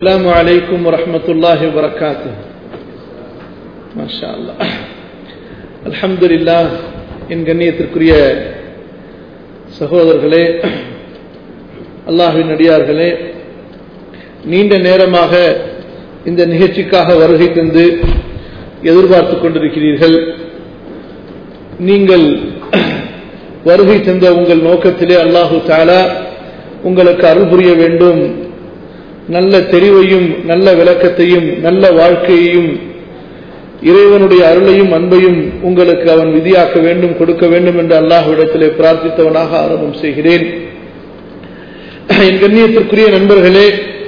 السلام عليكم ورحمة الله وبركاته. ما شاء الله. الحمد لله. என் கண்ணியத்திற்குரிய சகோதரர்களே, அல்லாஹ்வின் அடியார்களே, நீண்ட நேரமாக இந்த நிகழ்ச்சிக்காக வருகை தந்து எதிர்பார்த்து கொண்டிருக்கிறீர்கள். நீங்கள் வருகை தந்த உங்கள் நோக்கத்திலே அல்லாஹு தஆலா உங்களுக்கு அருள் புரிய வேண்டும், நல்ல தெரிவையும் நல்ல விளக்கத்தையும் நல்ல வாழ்க்கையையும் இறைவனுடைய அருளையும் அன்பையும் உங்களுக்கு அவன் விதியாக்க வேண்டும், கொடுக்க வேண்டும் என்று அல்லாஹ்விடத்திலே பிரார்த்தித்தவனாக ஆரம்பம் செய்கிறேன். என் கண்ணியத்திற்குரிய நண்பர்களே,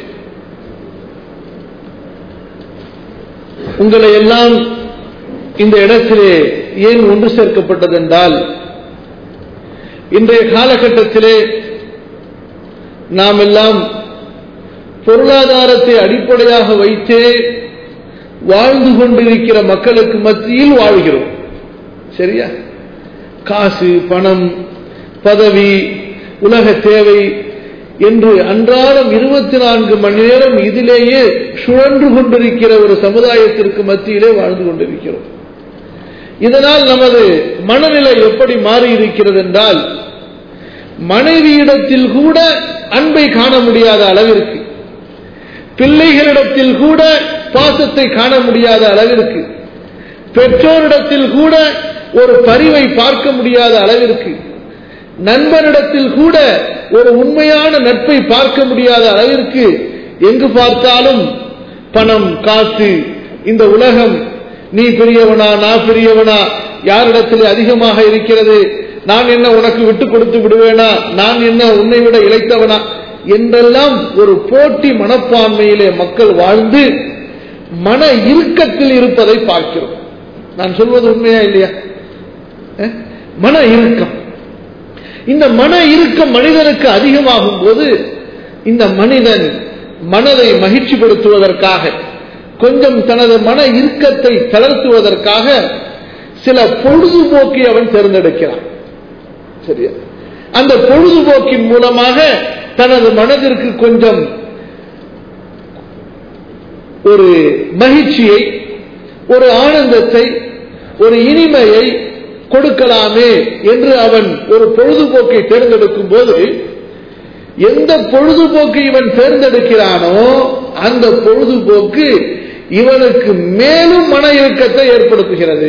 உங்களை எல்லாம் இந்த இடத்திலே ஏன் ஒன்று சேர்க்கப்பட்டதென்றால், இன்றைய காலகட்டத்திலே நாம் எல்லாம் பொருளாதாரத்தை அடிப்படையாக வைத்தே வாழ்ந்து கொண்டிருக்கிற மக்களுக்கு மத்தியில் வாழ்கிறோம். சரியா? காசு, பணம், பதவி, உலக தேவை என்று அன்றாடம் 24 மணி நேரம் இதிலேயே சுழன்று கொண்டிருக்கிற ஒரு சமுதாயத்திற்கு மத்தியிலே வாழ்ந்து கொண்டிருக்கிறோம். இதனால் நமது மனநிலை எப்படி மாறி இருக்கிறது என்றால், மனைவியிடத்தில் கூட அன்பை காண முடியாத அளவிற்கு, பிள்ளைகளிடத்தில் கூட பாசத்தை காண முடியாத அளவிற்கு, பெற்றோரிடத்தில் கூட ஒரு பரிவை பார்க்க முடியாத அளவிற்கு, நண்பனிடத்தில் கூட ஒரு உண்மையான நட்பை பார்க்க முடியாத அளவிற்கு, எங்கு பார்த்தாலும் பணம், காசு, இந்த உலகம், நீ பெரியவனா நான் பெரியவனா, யாரிடத்தில் அதிகமாக இருக்கிறது, நான் என்ன உனக்கு விட்டு கொடுத்து விடுவேனா, நான் என்ன உன்னை விட இளைத்தவனா என்றெல்லாம் ஒரு போட்டி மனப்பான்மையிலே மக்கள் வாழ்ந்து மன இறுக்கத்தில் இருப்பதை பார்க்கிறோம். நான் சொல்வது உண்மையா இல்லையா? மன இறுக்கம். இந்த மன இறுக்கம் மனிதனுக்கு அதிகமாகும் போது இந்த மனிதன் மனதை மகிழ்ச்சிப்படுத்துவதற்காக, கொஞ்சம் தனது மன இறுக்கத்தை தளர்த்துவதற்காக சில பொழுதுபோக்கை அவன் தேர்ந்தெடுக்கிறான். சரியா? அந்த பொழுதுபோக்கின் மூலமாக தனது மனதிற்கு கொஞ்சம் ஒரு மகிழ்ச்சியை, ஒரு ஆனந்தத்தை, ஒரு இனிமையை கொடுக்கலாமே என்று அவன் ஒரு பொழுதுபோக்கை தேர்ந்தெடுக்கும் போது, எந்த பொழுதுபோக்கை இவன் தேர்ந்தெடுக்கிறானோ அந்த பொழுதுபோக்கு இவனுக்கு மேலும் மன இறுக்கத்தை ஏற்படுத்துகிறது.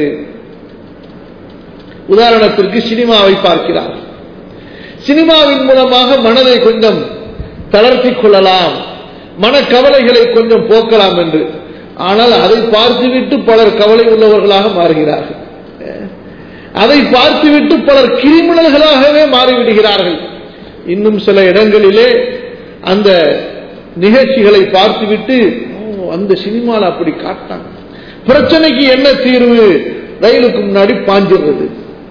உதாரணத்திற்கு சினிமாவை பார்க்கிறார். சினிமாவின் மூலமாக மனதை கொஞ்சம் தளர்த்தி கொள்ளலாம், மனக்கவலைகளை கொஞ்சம் போக்கலாம் என்று. ஆனால் அதை பார்த்துவிட்டு பலர் கவலை உள்ளவர்களாக மாறுகிறார்கள். அதை பார்த்துவிட்டு பலர் கிரிமினல்களாகவே மாறிவிடுகிறார்கள். இன்னும் சில இடங்களிலே அந்த நிகழ்ச்சிகளை பார்த்துவிட்டு, அந்த சினிமாவில் அப்படி காட்டாங்க, பிரச்சனைக்கு என்ன தீர்வு, ரயிலுக்கு முன்னாடி பாஞ்சிடுறது,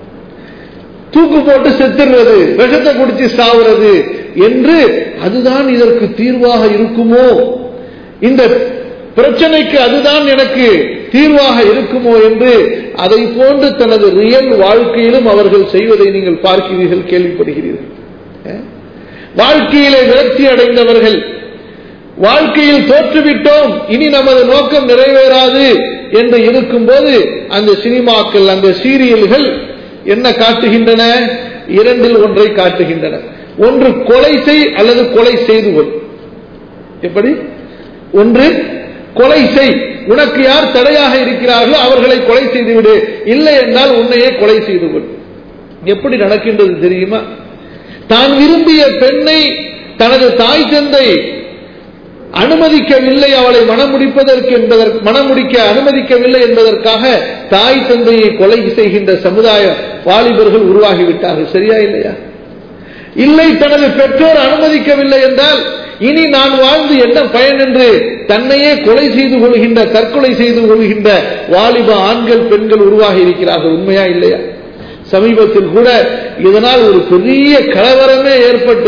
தூக்கு போட்டு செத்துறது, விஷத்தை குடிச்சு சாவுறது என்று, அதுதான் இதற்கு தீர்வாக இருக்குமோ, இந்த பிரச்சனைக்கு அதுதான் எனக்கு தீர்வாக இருக்குமோ என்று அதை போன்று தனது ரியல் வாழ்க்கையிலும் அவர்கள் செய்வதை நீங்கள் பார்க்கிறீர்கள், கேள்விப்படுகிறீர்கள். வாழ்க்கையிலே விரக்தி அடைந்தவர்கள், வாழ்க்கையில் தோற்றுவிட்டோம், இனி நமது நோக்கம் நிறைவேறாது என்று இருக்கும் போது அந்த சினிமாக்கள், அந்த சீரியல்கள் என்ன காட்டுகின்றன? இரண்டில் ஒன்றை காட்டுகின்றன. ஒன்று கொலை செய் அல்லது கொலை செய்து கொள். எப்படி? ஒன்று கொலை செய், உனக்கு யார் தடையாக இருக்கிறார்களோ அவர்களை கொலை செய்துவிடு, இல்லை என்றால் உன்னையே கொலை செய்து கொள். எப்படி நடக்கின்றது தெரியுமா? தான் விரும்பிய பெண்ணை தனது தாய் தந்தை அனுமதிக்கவில்லை, அவளை மணமுடிக்க அனுமதிக்கவில்லை என்பதற்காக தாய் தந்தையை கொலை செய்கின்ற சமுதாய வாலிபர்கள் உருவாகிவிட்டார்கள். சரியா இல்லையா? இல்லை, தனது பெற்றோர் அனுமதிக்கவில்லை என்றால் இனி நான் வாழ்ந்து என்ன பயன் என்று தன்னையே கொலை செய்து கொள்கின்ற, தற்கொலை செய்து கொள்கின்ற வாலிப ஆண்கள், பெண்கள் உருவாகி இருக்கிறார்கள். உண்மையா இல்லையா? சமீபத்தில் கூட இதனால் ஒரு பெரிய கலவரமே ஏற்பட்டு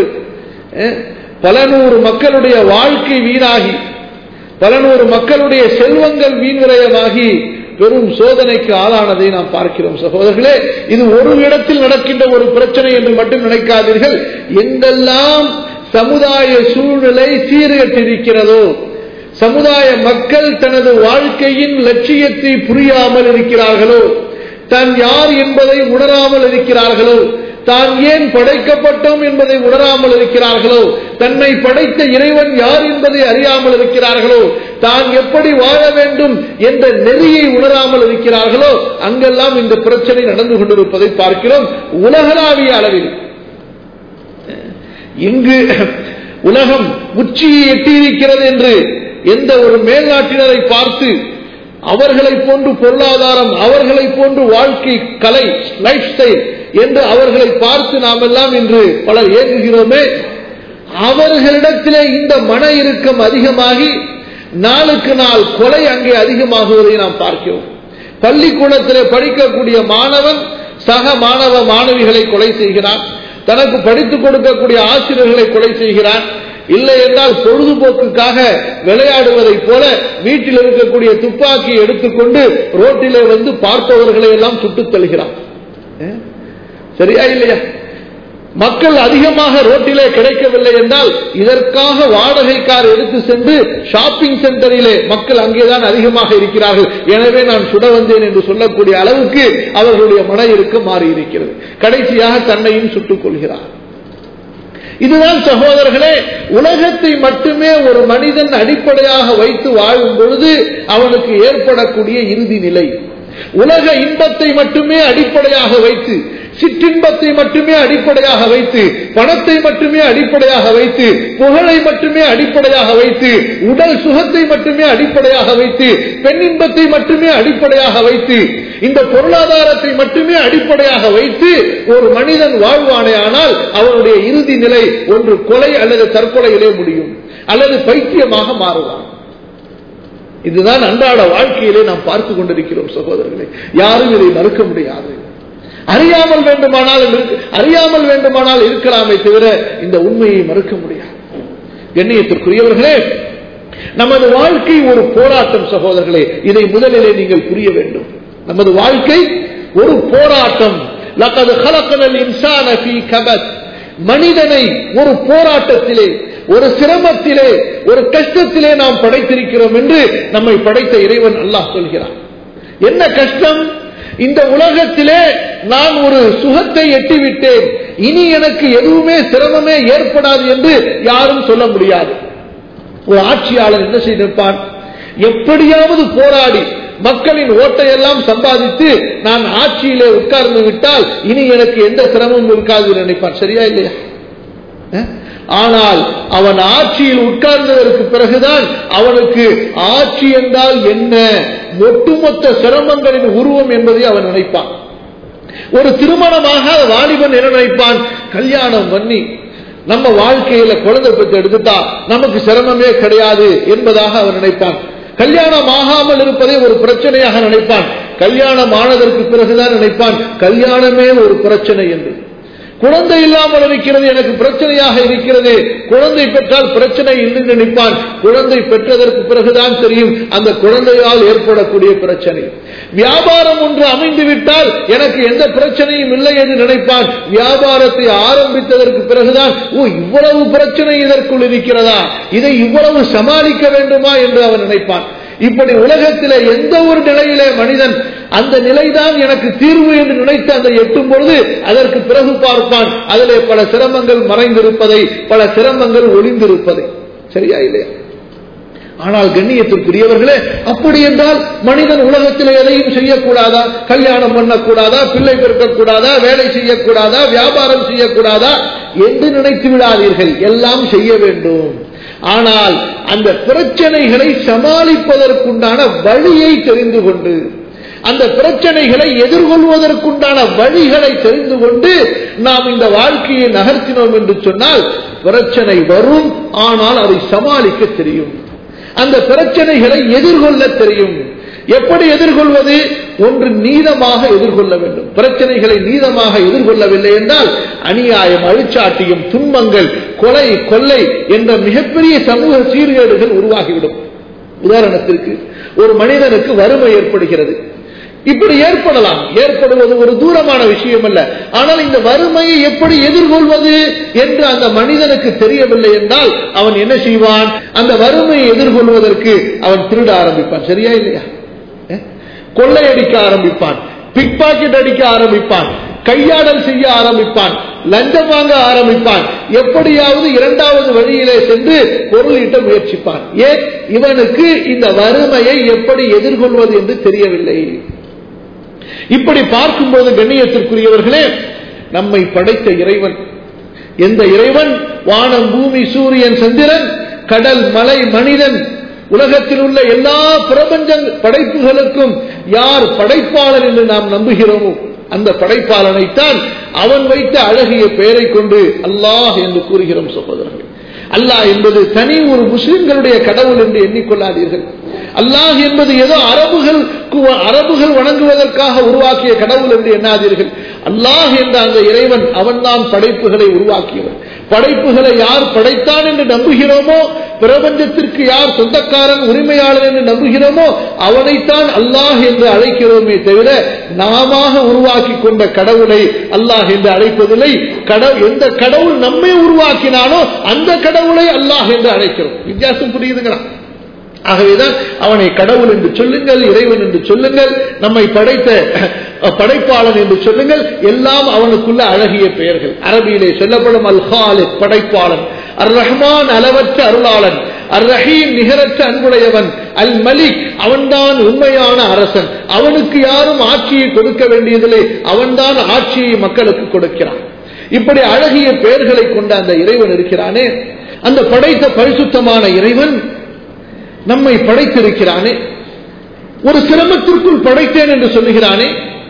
பல நூறு மக்களுடைய வாழ்க்கை வீணாகி, பல நூறு மக்களுடைய செல்வங்கள் வீண்விரயமாகி பெரும் சோதனைக்கு ஆளானதை நாம் பார்க்கிறோம். சகோதரர்களே, இது ஒரு இடத்தில் நடக்கின்ற ஒரு பிரச்சனை என்று மட்டும் நினைக்காதீர்கள். எங்கெல்லாம் சமுதாய சூழ்நிலை சீர்கட்டிருக்கிறதோ, சமுதாய மக்கள் தனது வாழ்க்கையின் லட்சியத்தை புரியாமல் இருக்கிறார்களோ, தான் யார் என்பதை உணராமல் இருக்கிறார்களோ, தான் ஏன் படைக்கப்பட்டோம் என்பதை உணராமல் இருக்கிறார்களோ, தன்னை படைத்த இறைவன் யார் என்பதை அறியாமல் இருக்கிறார்களோ, தான் எப்படி வாழ வேண்டும் என்ற நெறியை உணராமல் இருக்கிறார்களோ, அங்கெல்லாம் இந்த பிரச்சனை நடந்து கொண்டிருப்பதை பார்க்கிறோம். உலகளாவிய அளவில் இங்கு உலகம் உச்சியை எட்டியிருக்கிறது என்று எந்த ஒரு மேல்நாட்டினரை பார்த்து அவர்களை போன்று பொருளாதாரம், அவர்களை போன்று வாழ்க்கை கலை, லைஃப் ஸ்டைல் என்று அவர்களை பார்த்து நாம் எல்லாம் இன்று பலர் ஏங்குகிறோமே, அவர்களிடத்திலே இந்த மன இறுக்கம் அதிகமாகி நாளுக்கு நாள் கொலை அங்கே அதிகமாகுவதை நாம் பார்க்கிறோம். பள்ளிக்கூடத்திலே படிக்கக்கூடிய மாணவன் சக மாணவ மாணவிகளை கொலை செய்கிறான், தனக்கு படித்துக் கொடுக்கக்கூடிய ஆசிரியர்களை கொலை செய்கிறான். இல்லை என்றால் பொழுதுபோக்குக்காக விளையாடுவதை போல வீட்டில் இருக்கக்கூடிய துப்பாக்கியை எடுத்துக்கொண்டு ரோட்டிலே வந்து பார்ப்பவர்களை எல்லாம் சுட்டுத் தள்ளுகிறான். சரியா இல்லையா? மக்கள் அதிகமாக ரோட்டிலே கிடைக்கவில்லை என்றால் இதற்காக வாடகை கார் எடுத்து சென்று ஷாப்பிங் சென்டரிலே மக்கள் அங்கேதான் அதிகமாக இருக்கிறார்கள், எனவே நான் சுட வந்தேன் என்று சொல்லக்கூடிய அளவுக்கு அவர்களுடைய மன இறுக்கம் மாறி இருக்கிறது. கடைசியாக தன்னையும் சுட்டுக் கொள்கிறார். இதுதான் சகோதரர்களே, உலகத்தை மட்டுமே ஒரு மனிதன் அடிப்படையாக வைத்து வாழும் பொழுது அவனுக்கு ஏற்படக்கூடிய இறுதி நிலை. உலக இன்பத்தை மட்டுமே அடிப்படையாக வைத்து, சிற்றின்பத்தை மட்டுமே அடிப்படையாக வைத்து, பணத்தை மட்டுமே அடிப்படையாக வைத்து, புகழை மட்டுமே அடிப்படையாக வைத்து, உடல் சுகத்தை மட்டுமே அடிப்படையாக வைத்து, பெண்ணின்பத்தை மட்டுமே அடிப்படையாக வைத்து, இந்த பொருளாதாரத்தை மட்டுமே அடிப்படையாக வைத்து ஒரு மனிதன் வாழ்வானே ஆனால் அவனுடைய இறுதி நிலை ஒன்று கொலை அல்லது தற்கொலையிலே முடியும், அல்லது பைத்தியமாக மாறுவான். இதுதான் அன்றாட வாழ்க்கையிலே நாம் பார்த்து கொண்டிருக்கிறோம் சகோதரர்களே. யாரும் இதை மறுக்க முடியாது. அறியாமல் வேண்டுமானால் இருக்கலாமே தவிர இந்த உண்மையை மறுக்க முடியாது. கண்ணியத்திற்குரியவர்களே, நமது வாழ்க்கை ஒரு போராட்டம் சகோதரர்களே. இதை முதலிலே நீங்கள் புரிய வேண்டும். நமது வாழ்க்கை ஒரு போராட்டம். லகத் கலக்னல் இன்சான ஃபீ கபத். மனிதனை ஒரு போராட்டத்திலே, ஒரு சிரமத்திலே, ஒரு கஷ்டத்திலே நாம் படைத்திருக்கிறோம் என்று நம்மை படைத்த இறைவன் அல்லாஹ் சொல்கிறான். என்ன கஷ்டம்? இந்த உலகத்திலே நான் ஒரு சுகத்தை எட்டிவிட்டேன், இனி எனக்கு எதுவுமே சிரமமே ஏற்படாது என்று யாரும் சொல்ல முடியாது. ஒரு ஆட்சியாளர் என்ன செய்திருப்பான்? எப்படியாவது போராடி மக்களின் ஓட்டையெல்லாம் சம்பாதித்து நான் ஆட்சியிலே உட்கார்ந்து விட்டால் இனி எனக்கு எந்த சிரமமும் இருக்காது நினைப்பான். சரியா இல்லையா? ஆனால் அவன் ஆட்சியில் உட்கார்ந்ததற்கு பிறகுதான் அவனுக்கு ஆட்சி என்றால் என்ன, ஒட்டுமொத்த சிரமங்களின் உருவம் என்பதை அவன் நினைப்பான். ஒரு திருமணமாக வாலிபன் என்ன நினைப்பான்? கல்யாணம் பண்ணி நம்ம வாழ்க்கையில குழந்தை பெற்று எடுத்துட்டா நமக்கு சிரமமே கிடையாது என்பதாக அவன் நினைப்பான். கல்யாணம் ஆகாமல் இருப்பதை ஒரு பிரச்சனையாக நினைப்பான். கல்யாணம் ஆனதற்கு பிறகுதான் நினைப்பான் கல்யாணமே ஒரு பிரச்சனை என்று. குழந்தை இல்லாமல் இருக்கிறது எனக்கு பிரச்சனையாக இருக்கிறது, குழந்தை பெற்றால் பிரச்சனை என்று நினைப்பான். குழந்தை பெற்றதற்கு பிறகுதான் தெரியும் அந்த குழந்தையால் ஏற்படக்கூடிய பிரச்சனை. வியாபாரம் ஒன்று அமைந்துவிட்டால் எனக்கு எந்த பிரச்சனையும் இல்லை என்று நினைப்பான். வியாபாரத்தை ஆரம்பித்ததற்கு பிறகுதான் இவ்வளவு பிரச்சனை இதற்குள் இருக்கிறதா, இதை இவ்வளவு சமாளிக்க வேண்டுமா என்று அவன் நினைப்பான். இப்படி உலகத்திலே எந்த ஒரு நிலையிலே மனிதன் அந்த நிலைதான் எனக்கு தீர்வு என்று நினைத்து அந்த எட்டும் பொழுது அதற்கு பிறகு பார்ப்பான் அதிலே பல சிரமங்கள் மறைந்திருப்பதை, பல சிரமங்கள் ஒளிந்திருப்பதை. சரியா இல்லையா? ஆனால் கண்ணியத்திற்குரியவர்களே, அப்படி என்றால் மனிதன் உலகத்தில் எதையும் செய்யக்கூடாதா? கல்யாணம் பண்ணக்கூடாதா? பிள்ளை பெருக்கக்கூடாதா? வேலை செய்யக்கூடாதா? வியாபாரம் செய்யக்கூடாதா என்று நினைத்து விடாதீர்கள். எல்லாம் செய்ய வேண்டும். ஆனால் அந்த பிரச்சனைகளை சமாளிப்பதற்குண்டான வழியை தெரிந்து கொண்டு, அந்த பிரச்சனைகளை எதிர்கொள்வதற்குண்டான வழிகளை தெரிந்து கொண்டு நாம் இந்த வாழ்க்கையை நகர்த்தினோம் என்று சொன்னால் பிரச்சனை வரும், ஆனால் அதை சமாளிக்க தெரியும். அந்த பிரச்சனைகளை எதிர்கொள்ள தெரியும். எப்படி எதிர்கொள்வது? ஒன்று, நீதமாக எதிர்கொள்ள வேண்டும். பிரச்சனைகளை நீதமாக எதிர்கொள்ளவில்லை என்றால் அநியாயம், அழிச்சாட்டியம், துன்பங்கள், கொலை, கொள்ளை என்ற மிகப்பெரிய சமூக சீர்கேடுகள் உருவாகிவிடும். உதாரணத்திற்கு ஒரு மனிதனுக்கு வறுமை ஏற்படுகிறது. இப்படி ஏற்படுவது ஒரு தூரமான விஷயம் அல்ல. ஆனால் இந்த வறுமையை எப்படி எதிர்கொள்வது என்று அந்த மனிதனுக்கு தெரியவில்லை என்றால் அவன் என்ன செய்வான்? அந்த வறுமையை எதிர்கொள்வதற்கு அவன் திருட ஆரம்பிப்பான். சரியா இல்லையா? கொள்ளையடிக்க ஆரம்பிப்பான், பிக் பாக்கெட் அடிக்க ஆரம்பிப்பான், கையாடல் செய்ய ஆரம்பிப்பான், லஞ்சம் வாங்க ஆரம்பிப்பான், எப்படியாவது இரண்டாவது வழியிலே சென்று பொருள் ஈட்ட முயற்சிப்பான். ஏன்? இவனுக்கு இந்த வறுமையை எப்படி எதிர்கொள்வது என்று தெரியவில்லை. இப்படி பார்க்கும்போது கண்ணியத்திற்குரியவர்களே, நம்மை படைத்த இறைவன், எந்த இறைவன் வானம் பூமி சூரியன் சந்திரன் கடல் மலை மனிதன் உலகத்தில் உள்ள எல்லா பிரபஞ்ச படைப்புகளுக்கும் யார் படைப்பாளர் என்று நாம் நம்புகிறோமோ அந்த படைப்பாளனைத்தான் அவன் வைத்த அழகிய பெயரை கொண்டு அல்லாஹ் என்று கூறுகிறோம். சகோதரர்கள், அல்லாஹ் என்பது தனி ஒரு முஸ்லிம்களுடைய கடவுள் என்று எண்ணிக்கொள்ளாதீர்கள். அல்லாஹ் என்பது ஏதோ அரபுகள் வணங்குவதற்காக உருவாக்கிய கடவுள் என்று எண்ணாதீர்கள். அல்லாஹ் என்ற அந்த இறைவன் அவன்தான் படைப்புகளை உருவாக்கியவன். படைப்புகளை யார் படைத்தான் என்று நம்புகிறோமோ, பிரபஞ்சத்திற்கு யார் சொந்தக்காரன் உரிமையாளர் என்று நம்புகிறோமோ அவனைத்தான் அல்லாஹ் என்று அழைக்கிறோமே தவிர நாம உருவாக்கி கொண்ட கடவுளை அல்லாஹ் என்று அழைப்பதில்லை. எந்த கடவுள் நம்மை உருவாக்கினானோ அந்த கடவுளை அல்லாஹ் என்று அழைக்கிறோம். வித்தியாசம் புரியுதுங்களா? ஆகவேதான் அவனை கடவுள் என்று சொல்லுங்கள், இறைவன் என்று சொல்லுங்கள், நம்மை படைத்த படைப்பாளன் என்று சொல்லுங்கள், எல்லாம் அவனுக்குள்ள அழகிய பெயர்கள். அரபியிலே சொல்லப்படும் அல் காலிக் படைப்பாளன், அர் ரஹ்மான் அளவற்ற அருளாளன், அர் ரஹீம் நிகரற்ற அன்புடையவன், அல் மலிக் அவன்தான் உண்மையான அரசன், அவனுக்கு யாரும் ஆட்சியை கொடுக்க வேண்டியதில்லை, அவன்தான் ஆட்சியை மக்களுக்கு கொடுக்கிறான். இப்படி அழகிய பெயர்களை கொண்ட அந்த இறைவன் இருக்கிறானே, அந்த படைத்த பரிசுத்தமான இறைவன் நம்மை படைத்திருக்கிறானே, ஒரு சிரமத்திற்குள் படைத்தேன் என்று சொல்லுகிறானே.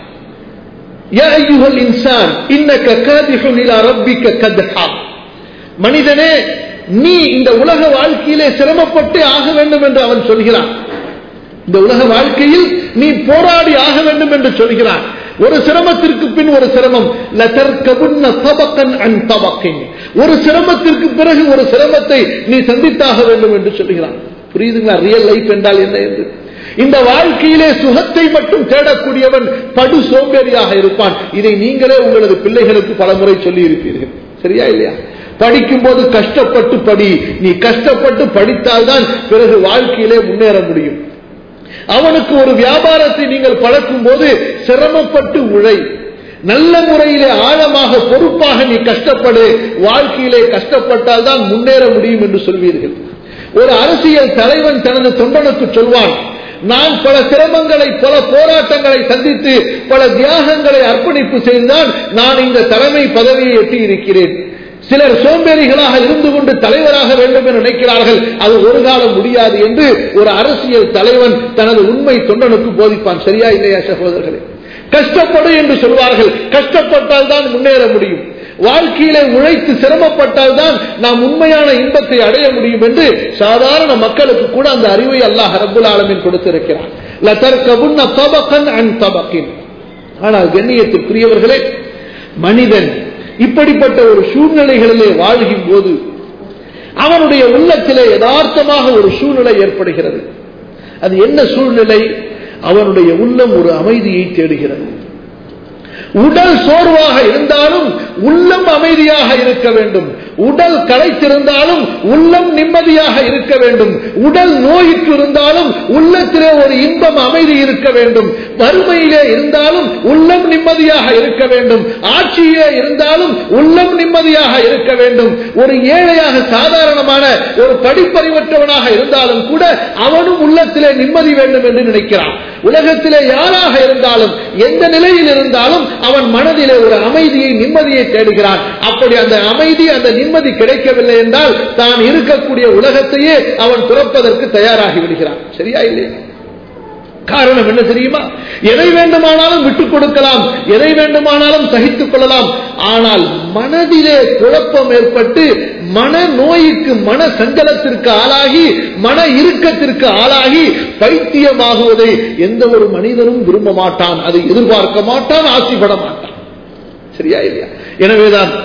யா அய்யுஹல் இன்சான் இன்னக காதிஹுன் இலா ரப்பிக கத்ஹா, மனிதனே நீ இந்த உலக வாழ்க்கையிலே சிரமப்பட்டு ஆக வேண்டும் என்று அவன் சொல்கிறான். இந்த உலக வாழ்க்கையில் நீ போராடி ஆக வேண்டும் என்று சொல்கிறான். ஒரு சிரமத்திற்கு பின் ஒரு சிரமம், லதர்கபுன்ன தபகன் அன் தபகின், ஒரு சிரமத்திற்கு பிறகு ஒரு சிரமத்தை நீ சந்தித்தாக வேண்டும் என்று சொல்கிறான். புரியுதுங்களா ரியல் லைஃப் என்றால் என்ன என்று? இந்த வாழ்க்கையிலே சுகத்தை மட்டும் தேடக்கூடியவன் படு சோம்பேறியாக இருப்பான். இதை நீங்களே உங்களது பிள்ளைகளுக்கு பலமுறை சொல்லி இருப்பீர்கள். சரியா இல்லையா? படிக்கும் போது கஷ்டப்பட்டு படி, நீ கஷ்டப்பட்டு படித்தால்தான் பிறகு வாழ்க்கையிலே முன்னேற முடியும். அவனுக்கு ஒரு வியாபாரத்தை நீங்கள் பழக்கும் போது சிரமப்பட்டு உழை, நல்ல முறையிலே ஆழமாக பொறுப்பாக நீ கஷ்டப்படு, வாழ்க்கையிலே கஷ்டப்பட்டால் தான் முன்னேற முடியும் என்று சொல்வீர்கள். ஒரு அரசியல் தலைவன் தனது தொண்டனுக்கு சொல்வான், நான் பல சிரமங்களை பல போராட்டங்களை சந்தித்து பல தியாகங்களை அர்ப்பணிப்பு செய்துதான் நான் இந்த தலைமை பதவியை எட்டி இருக்கிறேன். சிலர் சோம்பேறிகளாக இருந்து கொண்டு தலைவராக வேண்டும் என்று நினைக்கிறார்கள், அது ஒரு காலம் முடியாது என்று ஒரு அரசியல் தலைவன் தனது உண்மை தொண்டனுக்கு போதிப்பான். சரியா இல்லையா சகோதரர்களே? கஷ்டப்படு என்று சொல்வார்கள், கஷ்டப்பட்டால் தான் முன்னேற முடியும். வாழ்க்கையிலே உழைத்து சிரமப்பட்டால் தான் நாம் உண்மையான இன்பத்தை அடைய முடியும் என்று சாதாரண மக்களுக்கு கூட அந்த அறிவை அல்லாஹ் ரப்புல் ஆலமீன் கொடுத்திருக்கிறார். லதர்கபுன்ன தபகன் அன் தபகின். ஆனால் கண்ணியத்திற்குரியவர்களே, மனிதன் இப்படிப்பட்ட ஒரு சூழ்நிலைகளிலே வாழ்கின்ற போது அவனுடைய உள்ளத்திலே யதார்த்தமாக ஒரு சூழ்நிலை ஏற்படுகிறது. அது என்ன சூழ்நிலை? அவனுடைய உள்ளம் ஒரு அமைதியை தேடுகிறது. உடல் சோர்வாக இருந்தாலும் உள்ளம் அமைதியாக இருக்க வேண்டும். உடல் களைத்திருந்தாலும் உள்ளம் நிம்மதியாக இருக்க வேண்டும். உடல் நோயிற்று இருந்தாலும் உள்ளத்திலே ஒரு இன்பம் அமைதி இருக்க வேண்டும். வறுமையிலே இருந்தாலும் உள்ளம் நிம்மதியாக இருக்க வேண்டும். ஆட்சியிலே இருந்தாலும் உள்ளம் நிம்மதியாக இருக்க வேண்டும். ஒரு ஏழையாக சாதாரணமான ஒரு படிப்பறிவற்றவனாக இருந்தாலும் கூட அவனும் உள்ளத்திலே நிம்மதி வேண்டும் என்று நினைக்கிறான். உலகத்திலே யாராக இருந்தாலும் எந்த நிலையில் இருந்தாலும் அவன் மனதிலே ஒரு அமைதியை நிம்மதியை தேடுகிறான். அப்படி அந்த அமைதி அந்த நிம்மதி கிடைக்கவில்லை என்றால் தான் இருக்கக்கூடிய உலகத்தையே அவன் துறப்பதற்கு தயாராகி விடுகிறான். சரியா இல்லையா? காரணம் என்ன தெரியுமா? எதை வேண்டுமானாலும் விட்டுக் கொடுக்கலாம், எதை வேண்டுமானாலும் சகித்துக் கொள்ளலாம். ஆனால் மனதிலே குழப்பம் ஏற்பட்டு மன நோய்க்கு மன சஞ்சலத்திற்கு ஆளாகி மன இறுக்கத்திற்கு ஆளாகி பைத்தியமாகுவதை எந்த ஒரு மனிதனும் விரும்ப மாட்டான், அதை எதிர்பார்க்க மாட்டான், ஆசைப்பட மாட்டான். சரியா இல்லையா? எனவேதான்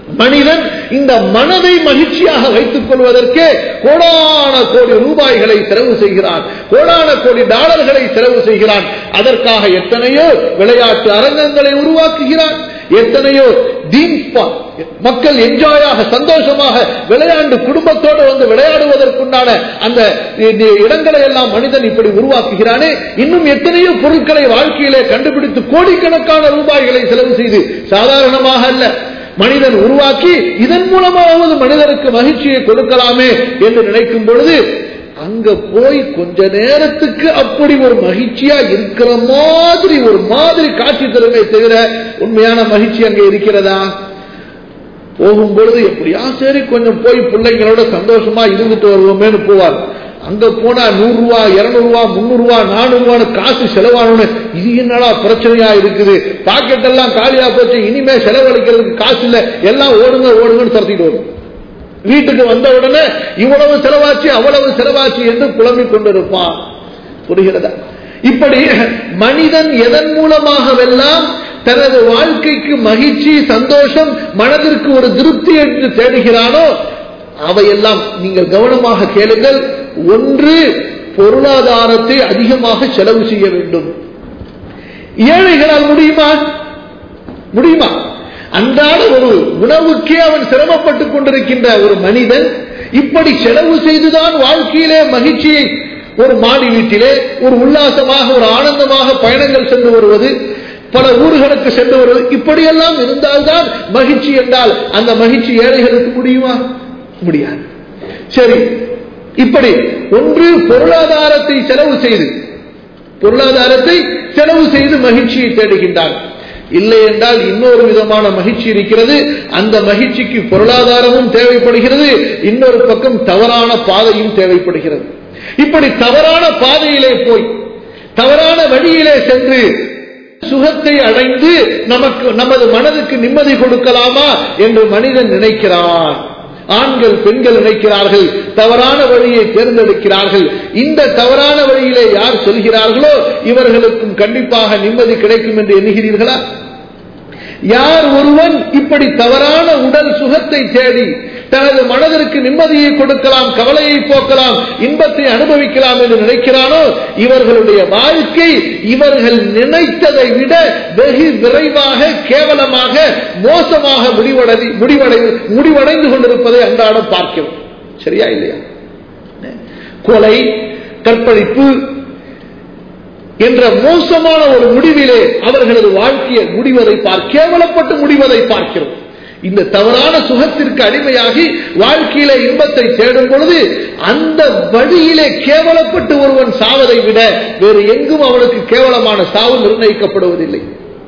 மனிதன் இந்த மனதை மகிழ்ச்சியாக வைத்துக் கொள்வதற்கே கோடான கோடி ரூபாய்களை செலவு செய்கிறான், கோடான கோடி டாலர்களை செலவு செய்கிறான். அதற்காக எத்தனையோ விளையாட்டு அரங்கங்களை உருவாக்குகிறான், எத்தனையோ தீம் ஸ்பாட், மக்கள் என்ஜாயாக சந்தோஷமாக விளையாண்டு குடும்பத்தோடு வந்து விளையாடுவதற்குண்டான அந்த இடங்களை எல்லாம் மனிதன் இப்படி உருவாக்குகிறானே. இன்னும் எத்தனையோ பொருட்களை வாழ்க்கையிலே கண்டுபிடித்து கோடிக்கணக்கான ரூபாய்களை செலவு செய்து சாதாரணமாக அல்ல மனிதன் உருவாக்கி இதன் மூலமாவது மனிதனுக்கு மகிழ்ச்சியை கொடுக்கலாமே என்று நினைக்கும் பொழுது அங்க போய் கொஞ்ச நேரத்துக்கு அப்படி ஒரு மகிழ்ச்சியா இருக்கிற மாதிரி ஒரு மாதிரி காட்சி தருமே தவிர உண்மையான மகிழ்ச்சி அங்க இருக்கிறதா? போகும் பொழுது எப்படியா சரி கொஞ்சம் போய் பிள்ளைங்களோட சந்தோஷமா இருந்துட்டு வருவோமேனு போவார். அங்க போனா 100 ரூபா 200 ரூபா 300 ரூபா 400 ரூபான்னு காசு செலவானு இது என்னடா பிரச்சனையா இருக்குது, பாக்கெட் எல்லாம் காலியா போச்சு, இனிமே செலவழிக்கிறதுக்கு காசு இல்ல, எல்லாம் ஓடுங்க ஓடுங்கன்னு துரத்திட்டு வரும். வீட்டுக்கு வந்த உடனே இவ்வளவு செலவாச்சு அவ்வளவு செலவாச்சு என்று புலம்பிக் கொண்டிருப்பான். புரிகிறதா? இப்படி மனிதன் எதன் மூலமாகவெல்லாம் தனது வாழ்க்கைக்கு மகிழ்ச்சி சந்தோஷம் மனதிற்கு ஒரு திருப்தி என்று தேடுகிறானோ அவையெல்லாம் நீங்கள் கவனமாக கேளுங்கள். ஒன்று, பொருளாதாரத்தை அதிகமாக செலவு செய்ய வேண்டும். ஏழைகளால் முடியுமா? அன்றாட ஒரு உணவுக்கே அவன் சிரமப்பட்டுக் கொண்டிருக்கின்ற ஒரு மனிதன் இப்படி செலவு செய்துதான் வாழ்க்கையிலே மகிழ்ச்சியை, ஒரு மாடி வீட்டிலே ஒரு உல்லாசமாக ஒரு ஆனந்தமாக பயணங்கள் சென்று வருவது, பல ஊர்களுக்கு சென்று வருவது, இப்படியெல்லாம் இருந்தால்தான் மகிழ்ச்சி என்றால் அந்த மகிழ்ச்சி ஏழைகளுக்கு முடியுமா? முடியாது. சரி, இப்படி ஒன்று பொருளாதாரத்தை செலவு செய்து மகிழ்ச்சியை தேடுகின்றார். இல்லை என்றால் இன்னொரு விதமான மகிழ்ச்சி இருக்கிறது. அந்த மகிழ்ச்சிக்கு பொருளாதாரமும் தேவைப்படுகிறது, இன்னொரு பக்கம் தவறான பாதையும் தேவைப்படுகிறது. இப்படி தவறான பாதையிலே போய் தவறான வழியிலே சென்று சுகத்தை அடைந்து நமது மனதுக்கு நிம்மதி கொடுக்கலாமா என்று மனிதன் நினைக்கிறான். ஆண்கள் பெண்கள் நினைக்கிறார்கள், தவறான வழியை தேர்ந்தெடுக்கிறார்கள். இந்த தவறான வழியிலே யார் செல்கிறார்களோ இவர்களுக்கும் கண்டிப்பாக நிம்மதி கிடைக்கும் என்று எண்ணுகிறீர்களா? யார் ஒருவன் இப்படி தவறான உடல் சுகத்தை தேடி தனது மனதிற்கு நிம்மதியை கொடுக்கலாம், கவலையை போக்கலாம், இன்பத்தை அனுபவிக்கலாம் என்று நினைக்கிறானோ இவர்களுடைய வாழ்க்கை இவர்கள் நினைத்ததை விட வெகு விரைவாக கேவலமாக மோசமாக முடிவடைந்து கொண்டிருப்பதை அன்றாடம் பார்க்கிறோம். சரியா இல்லையா? கொலை, கற்பழிப்பு என்ற மோசமான ஒரு முடிவிலே அவர்களது வாழ்க்கையை கேவலப்பட்டு முடிவதை பார்க்கிறோம். இந்த தவறான சுகத்திற்கு அடிமையாகி வாழ்க்கையில இன்பத்தை தேடும் பொழுது அந்த வழியிலே கேவலப்பட்டு ஒருவன் சாவதை விட வேறு எங்கும் அவனுக்கு கேவலமான சாவு நிர்ணயிக்கப்படுவதில்லை.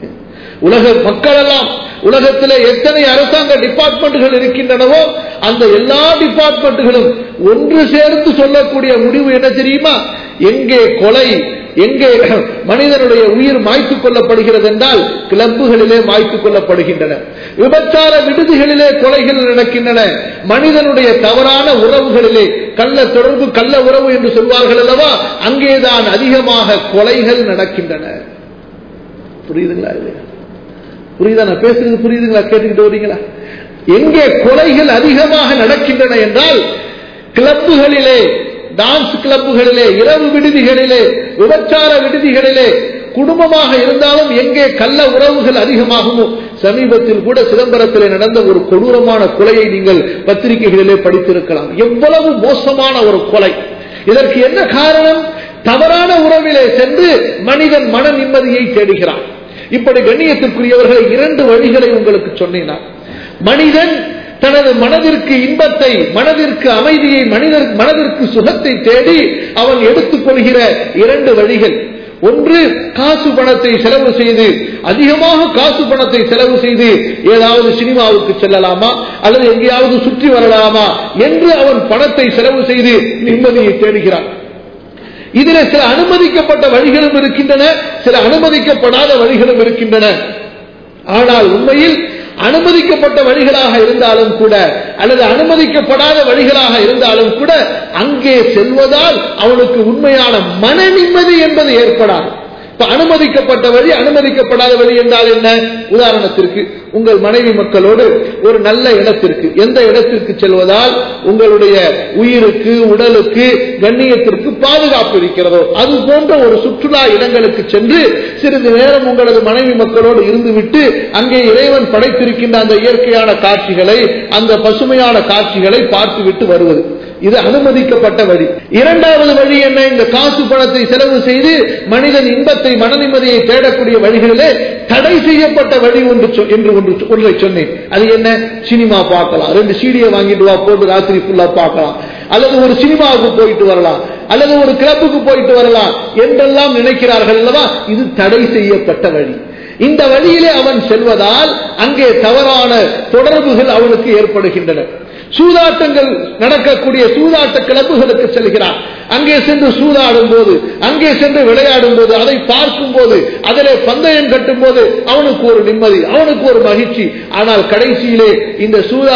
உலக மக்கள் எல்லாம் உலகத்திலே எத்தனை அரசாங்க டிபார்ட்மெண்ட்டுகள் இருக்கின்றனவோ அந்த எல்லா டிபார்ட்மெண்ட்டுகளும் ஒன்று சேர்ந்து சொல்லக்கூடிய முடிவு என்ன தெரியுமா? எங்கே கொலை, எங்கே மனிதனுடைய உயிர் மாய்த்துக் கொள்ளப்படுகிறது என்றால் கிளப்புகளிலே மாய்த்துக் கொள்ளப்படுகின்றன, விபச்சார விடுதிகளிலே கொலைகள் நடக்கின்றன, மனிதனுடைய தவறான உறவுகளிலே கள்ள தொடர்பு கள்ள உறவு என்று சொல்வார்கள் அல்லவா, அங்கேதான் அதிகமாக கொலைகள் நடக்கின்றன. புரியுதுங்களா இல்லையா? புரியுதா நான் பேசுறது? புரியுதுங்களா? கேட்டுக்கிட்டு வரீங்களா? எங்கே கொலைகள் அதிகமாக நடக்கின்றன என்றால் கிளப்புகளிலே, டான்ஸ் கிளப்புகளிலே, இரவு விடுதிகளிலே, விபச்சார விடுதிகளிலே, குடும்பமாக இருந்தாலும் எங்கே கள்ள உறவுகள் அதிகமாகுமோ. சமீபத்தில் கூட சிதம்பரத்திலே நடந்த ஒரு கொடூரமான கொலையை நீங்கள் பத்திரிகைகளிலே படித்திருக்கலாம். எவ்வளவு மோசமான ஒரு கொலை! இதற்கு என்ன காரணம்? தவறான உறவிலே சென்று மனிதன் மன நிம்மதியை தேடுகிறான். இப்படி கண்ணியத்திற்குரியவர்களை 2 வழிகளை உங்களுக்கு சொன்னேன். மனிதன் தனது மனதிற்கு இன்பத்தை, மனதிற்கு அமைதியை, மனதிற்கு சுகத்தை தேடி அவன் எடுத்துக் கொள்கிற 2 வழிகள். ஒன்று, காசு பணத்தை செலவு செய்து, அதிகமாக காசு பணத்தை செலவு செய்து ஏதாவது சினிமாவுக்கு செல்லலாமா அல்லது எங்கேயாவது சுற்றி வரலாமா என்று அவன் பணத்தை செலவு செய்து நிம்மதியை தேடுகிறான். இதில் சில அனுமதிக்கப்பட்ட வழிகளும் இருக்கின்றன, சில அனுமதிக்கப்படாத வழிகளும் இருக்கின்றன. ஆனால் உண்மையில் அனுமதிக்கப்பட்ட வழிகளாக இருந்தாலும் கூட அல்லது அனுமதிக்கப்படாத வழிகளாக இருந்தாலும் கூட அங்கே செல்வதால் அவனுக்கு உண்மையான மன நிம்மதி என்பது ஏற்படாது. அனுமதிக்கப்பட்ட வழி, அனுமதிக்கப்படாத வழி என்றால் என்ன? உதாரணத்திற்கு உங்கள் மனைவி மக்களோடு ஒரு நல்ல இடத்திற்கு, எந்த இடத்திற்கு செல்வதால் உங்களுடைய உயிருக்கு, உடலுக்கு, கண்ணியத்திற்கு பாதுகாப்பு இருக்கிறதோ அது போன்ற ஒரு சுற்றுலா இடங்களுக்கு சென்று சிறிது நேரம் உங்களது மனைவி மக்களோடு இருந்துவிட்டு அங்கே இறைவன் படைத்திருக்கின்ற அந்த இயற்கையான காட்சிகளை, அந்த பசுமையான காட்சிகளை பார்த்துவிட்டு வருவது, இது அனுமதிக்கப்பட்ட வழி. இரண்டாவது வழி என்ன? இந்த காசு பணத்தை செலவு செய்து மனிதன் இன்பத்தை, மன நிம்மதியை தேடக்கூடிய வழிகளிலே தடை செய்யப்பட்ட வழி ஒன்றை சொன்னேன். அது என்ன? சினிமா பார்க்கலாம், 2 சீடியை வாங்கிட்டு வா, போட்டு ராத்திரி ஃபுல்லா பார்க்கலாம், அல்லது ஒரு சினிமாவுக்கு போயிட்டு வரலாம், அல்லது ஒரு கிளப்புக்கு போயிட்டு வரலாம் என்றெல்லாம் நினைக்கிறார்கள் அல்லவா? இது தடை செய்யப்பட்ட வழி. இந்த வழியிலே அவன் செல்வதால் அங்கே தவறான தொடர்புகள் அவனுக்கு ஏற்படுகின்றன. சூதாட்டங்கள் நடக்கக்கூடிய சூதாட்ட கிளப்புகளுக்கு செல்கிறான். அங்கே சென்று சூதாடும் போது, அங்கே சென்று விளையாடும் போது, அதை பார்க்கும் போது, அதிலே பந்தயம் கட்டும் போது அவனுக்கு ஒரு நிம்மதி, அவனுக்கு ஒரு மகிழ்ச்சி. ஆனால் கடைசியிலே இந்த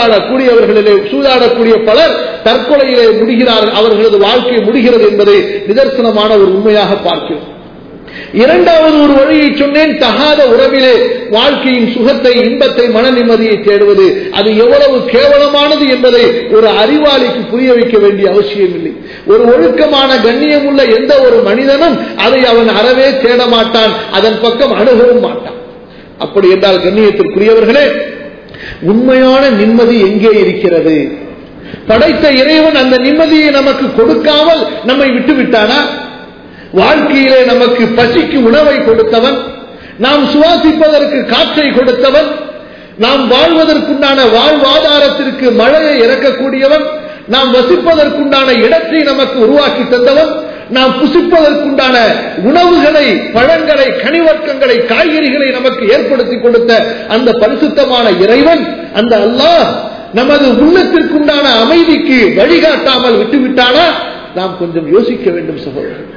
சூதாடக்கூடிய பலர் தற்கொலையிலே முடிகிறார்கள், அவர்களது வாழ்க்கை முடிகிறது என்பதை நிதர்சனமான ஒரு உண்மையாக பார்க்கிறோம். இரண்டாவது ஒரு வழியை சொன்னேன், தகாத உறவிலே வாழ்க்கையின் சுகத்தை, இன்பத்தை, மன நிம்மதியை தேடுவது. அது எவ்வளவு கேவலமானது என்பதை ஒரு அறிவாளிக்கு புரிய வைக்க வேண்டிய அவசியம் இல்லை. ஒரு ஒழுக்கமான கண்ணியம் உள்ள எந்த ஒரு மனிதனும் அதை அவன் அறவே தேட மாட்டான், அதன் பக்கம் அணுகவும் மாட்டான். அப்படி என்றால் கண்ணியத்திற்குரியவர்களே, உண்மையான நிம்மதி எங்கே இருக்கிறது? படைத்த இறைவன் அந்த நிம்மதியை நமக்கு கொடுக்காமல் நம்மை விட்டுவிட்டானா? வாழ்க்கையிலே நமக்கு பசிக்கு உணவை கொடுத்தவன், நாம் சுவாசிப்பதற்கு காற்றை கொடுத்தவன், நாம் வாழ்வதற்குண்டான வாழ்வாதாரத்திற்கு மழையை இறக்கக்கூடியவன், நாம் வசிப்பதற்குண்டான இடத்தை நமக்கு உருவாக்கி தந்தவன், நாம் புசிப்பதற்குண்டான உணவுகளை, பழங்களை, கனிவர்க்கங்களை, காய்கறிகளை நமக்கு ஏற்படுத்தி கொடுத்த அந்த பரிசுத்தமான இறைவன், அந்த அல்லாஹ் நமது உள்ளத்திற்குண்டான அமைதிக்கு வழிகாட்டாமல் விட்டுவிட்டானா? நாம் கொஞ்சம் யோசிக்க வேண்டும் சகோதரர்கள்.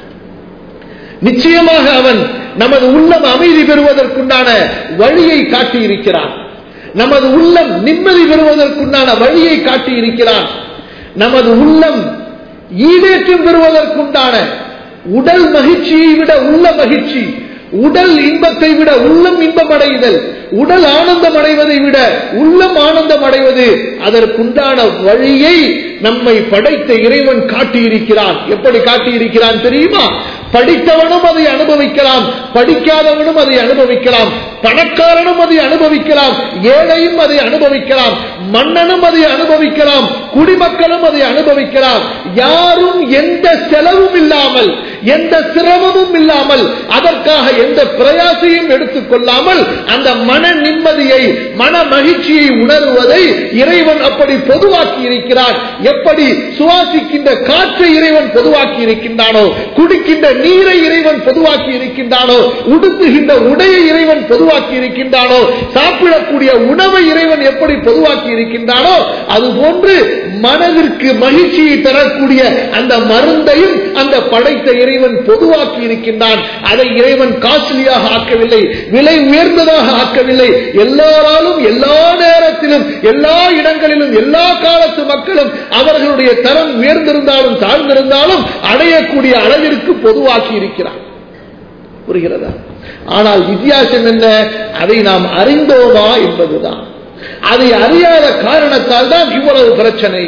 நிச்சயமாக அவன் நமது உள்ளம் அமைதி பெறுவதற்குண்டான வழியை காட்டியிருக்கிறான். நமது உள்ளம் நிம்மதி பெறுவதற்குண்டான வழியை காட்டியிருக்கிறான். நமது உள்ளம் ஈடேற்றம் பெறுவதற்குண்டான உடல் மகிழ்ச்சியை விட உள்ள மகிழ்ச்சி, உடல் இன்பத்தை விட உள்ளம் இன்பம் அடைதல், உடல் ஆனந்தம் அடைவதை விட உள்ளம் ஆனந்தம் அடைவது, அதற்குண்டான வழியை நம்மை படைத்த இறைவன் காட்டியிருக்கிறான். எப்படி காட்டியிருக்கிறான் தெரியுமா? படித்தவனும் அதை அனுபவிக்கலாம், படிக்காதவனும் அதை அனுபவிக்கலாம், பணக்காரனும் அதை அனுபவிக்கலாம், ஏழையும் அதை அனுபவிக்கலாம், மன்னனும் அதை அனுபவிக்கலாம், குடிமக்களும் அதை அனுபவிக்கலாம். யாரும் எந்த செலவும் இல்லாமல், எந்த சிரமமும் இல்லாமல், அதற்காக எந்த பிரயாசையும் எடுத்துக் கொள்ளாமல் அந்த மன நிம்மதியை, மன மகிழ்ச்சியை உணர்வதை இறைவன் அப்படி பொதுவாக்கி இருக்கிறான். எப்படி சுவாசிக்கின்ற காற்றை இறைவன் பொதுவாக்கி இருக்கின்றானோ, குடிக்கின்ற நீரை இறைவன் பொதுவாக்கி இருக்கின்றானோ, உடுத்துகின்ற உடையை இறைவன் பொதுவாக்கி இருக்கின்றானோ, சாப்பிடக்கூடிய உணவை இறைவன் எப்படி பொதுவாக்கி இருக்கின்றானோ, அதுபோன்று மனதிற்கு மகிழ்ச்சியை தரக்கூடிய அந்த மருந்தையும் அந்த படைத்த இறைவன் பொதுவாக்கி இருக்கின்றான். அதை இறைவன் காஸ்ட்லியாக ஆக்கவில்லை, விலை உயர்ந்ததாக ஆக்கவில்லை. எல்லாராலும், எல்லா நேரத்திலும், எல்லா இடங்களிலும், எல்லா காலத்து மக்களும் அவர்களுடைய தரம் உயர்ந்திருந்தாலும் தாழ்ந்திருந்தாலும் அடையக்கூடிய அளவிற்கு பொதுவாக்கி இருக்கிறார். புரிகிறதா? ஆனால் வித்தியாசம் என்ன? அதை நாம் அறிந்தோமா என்பதுதான். அதை அறியாத காரணத்தால் தான் இவ்வளவு பிரச்சனை.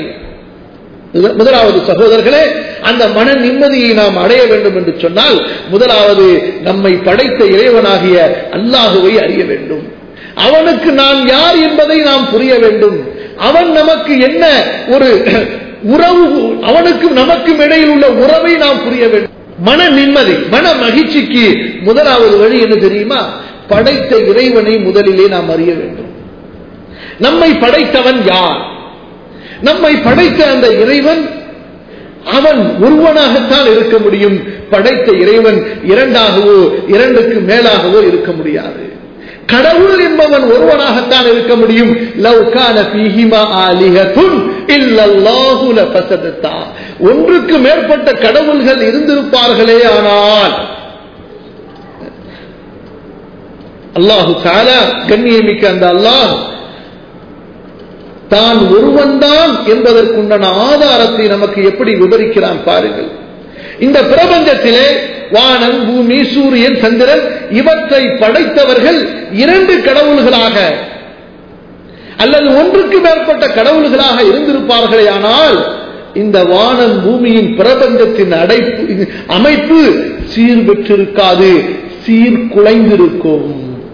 முதலாவது சகோதரர்களே, அந்த மன நிம்மதியை நாம் அடைய வேண்டும் என்று சொன்னால் முதலாவது நம்மை படைத்த இறைவனாகிய அல்லாஹுவை அறிய வேண்டும். அவனுக்கு நான் யார் என்பதை நாம் புரிய வேண்டும். அவன் நமக்கு என்ன ஒரு உறவு, அவனுக்கு நமக்கும் இடையில் உள்ள உறவை நாம் புரிய வேண்டும். மன நிம்மதி, மன மகிழ்ச்சிக்கு முதலாவது வழி என்ன தெரியுமா? படைத்த இறைவனை முதலிலே நாம் அறிய வேண்டும். நம்மை படைத்தவன் யார்? நம்மை படைத்த அந்த இறைவன் அவன் ஒருவனாகத்தான் இருக்க முடியும். படைத்த இறைவன் இரண்டாகவோ இரண்டுக்கு மேலாகவோ இருக்க முடியாது. கடவுள் என்பவன் ஒருவனாகத்தான் இருக்க முடியும். லவ் கான ஃபீஹிமா ஆலிஹத்துன் இல்லல்லாஹு லஃபஸததா. ஒன்றுக்கு மேற்பட்ட கடவுள்கள் இருந்திருப்பார்களே ஆனால் அல்லாஹு தஆலா, கண்ணியமிக்க அந்த அல்லாஹ் தான் ஒருவன்தான் என்பதற்குண்டான ஆதாரத்தை நமக்கு எப்படி விவரிக்கிறான் பாருங்கள். இந்த பிரபஞ்சத்திலே வானம், பூமி, சூரியன், சந்திரன் இவற்றை படைத்தவர்கள் இரண்டு கடவுள்களாக அல்லது ஒன்றுக்கு மேற்பட்ட கடவுள்களாக இருந்திருப்பார்களே ஆனால் இந்த வானம் பூமியின் பிரபஞ்சத்தின் அமைப்பு சீர் பெற்றிருக்காது, சீர்குலைந்திருக்கும்.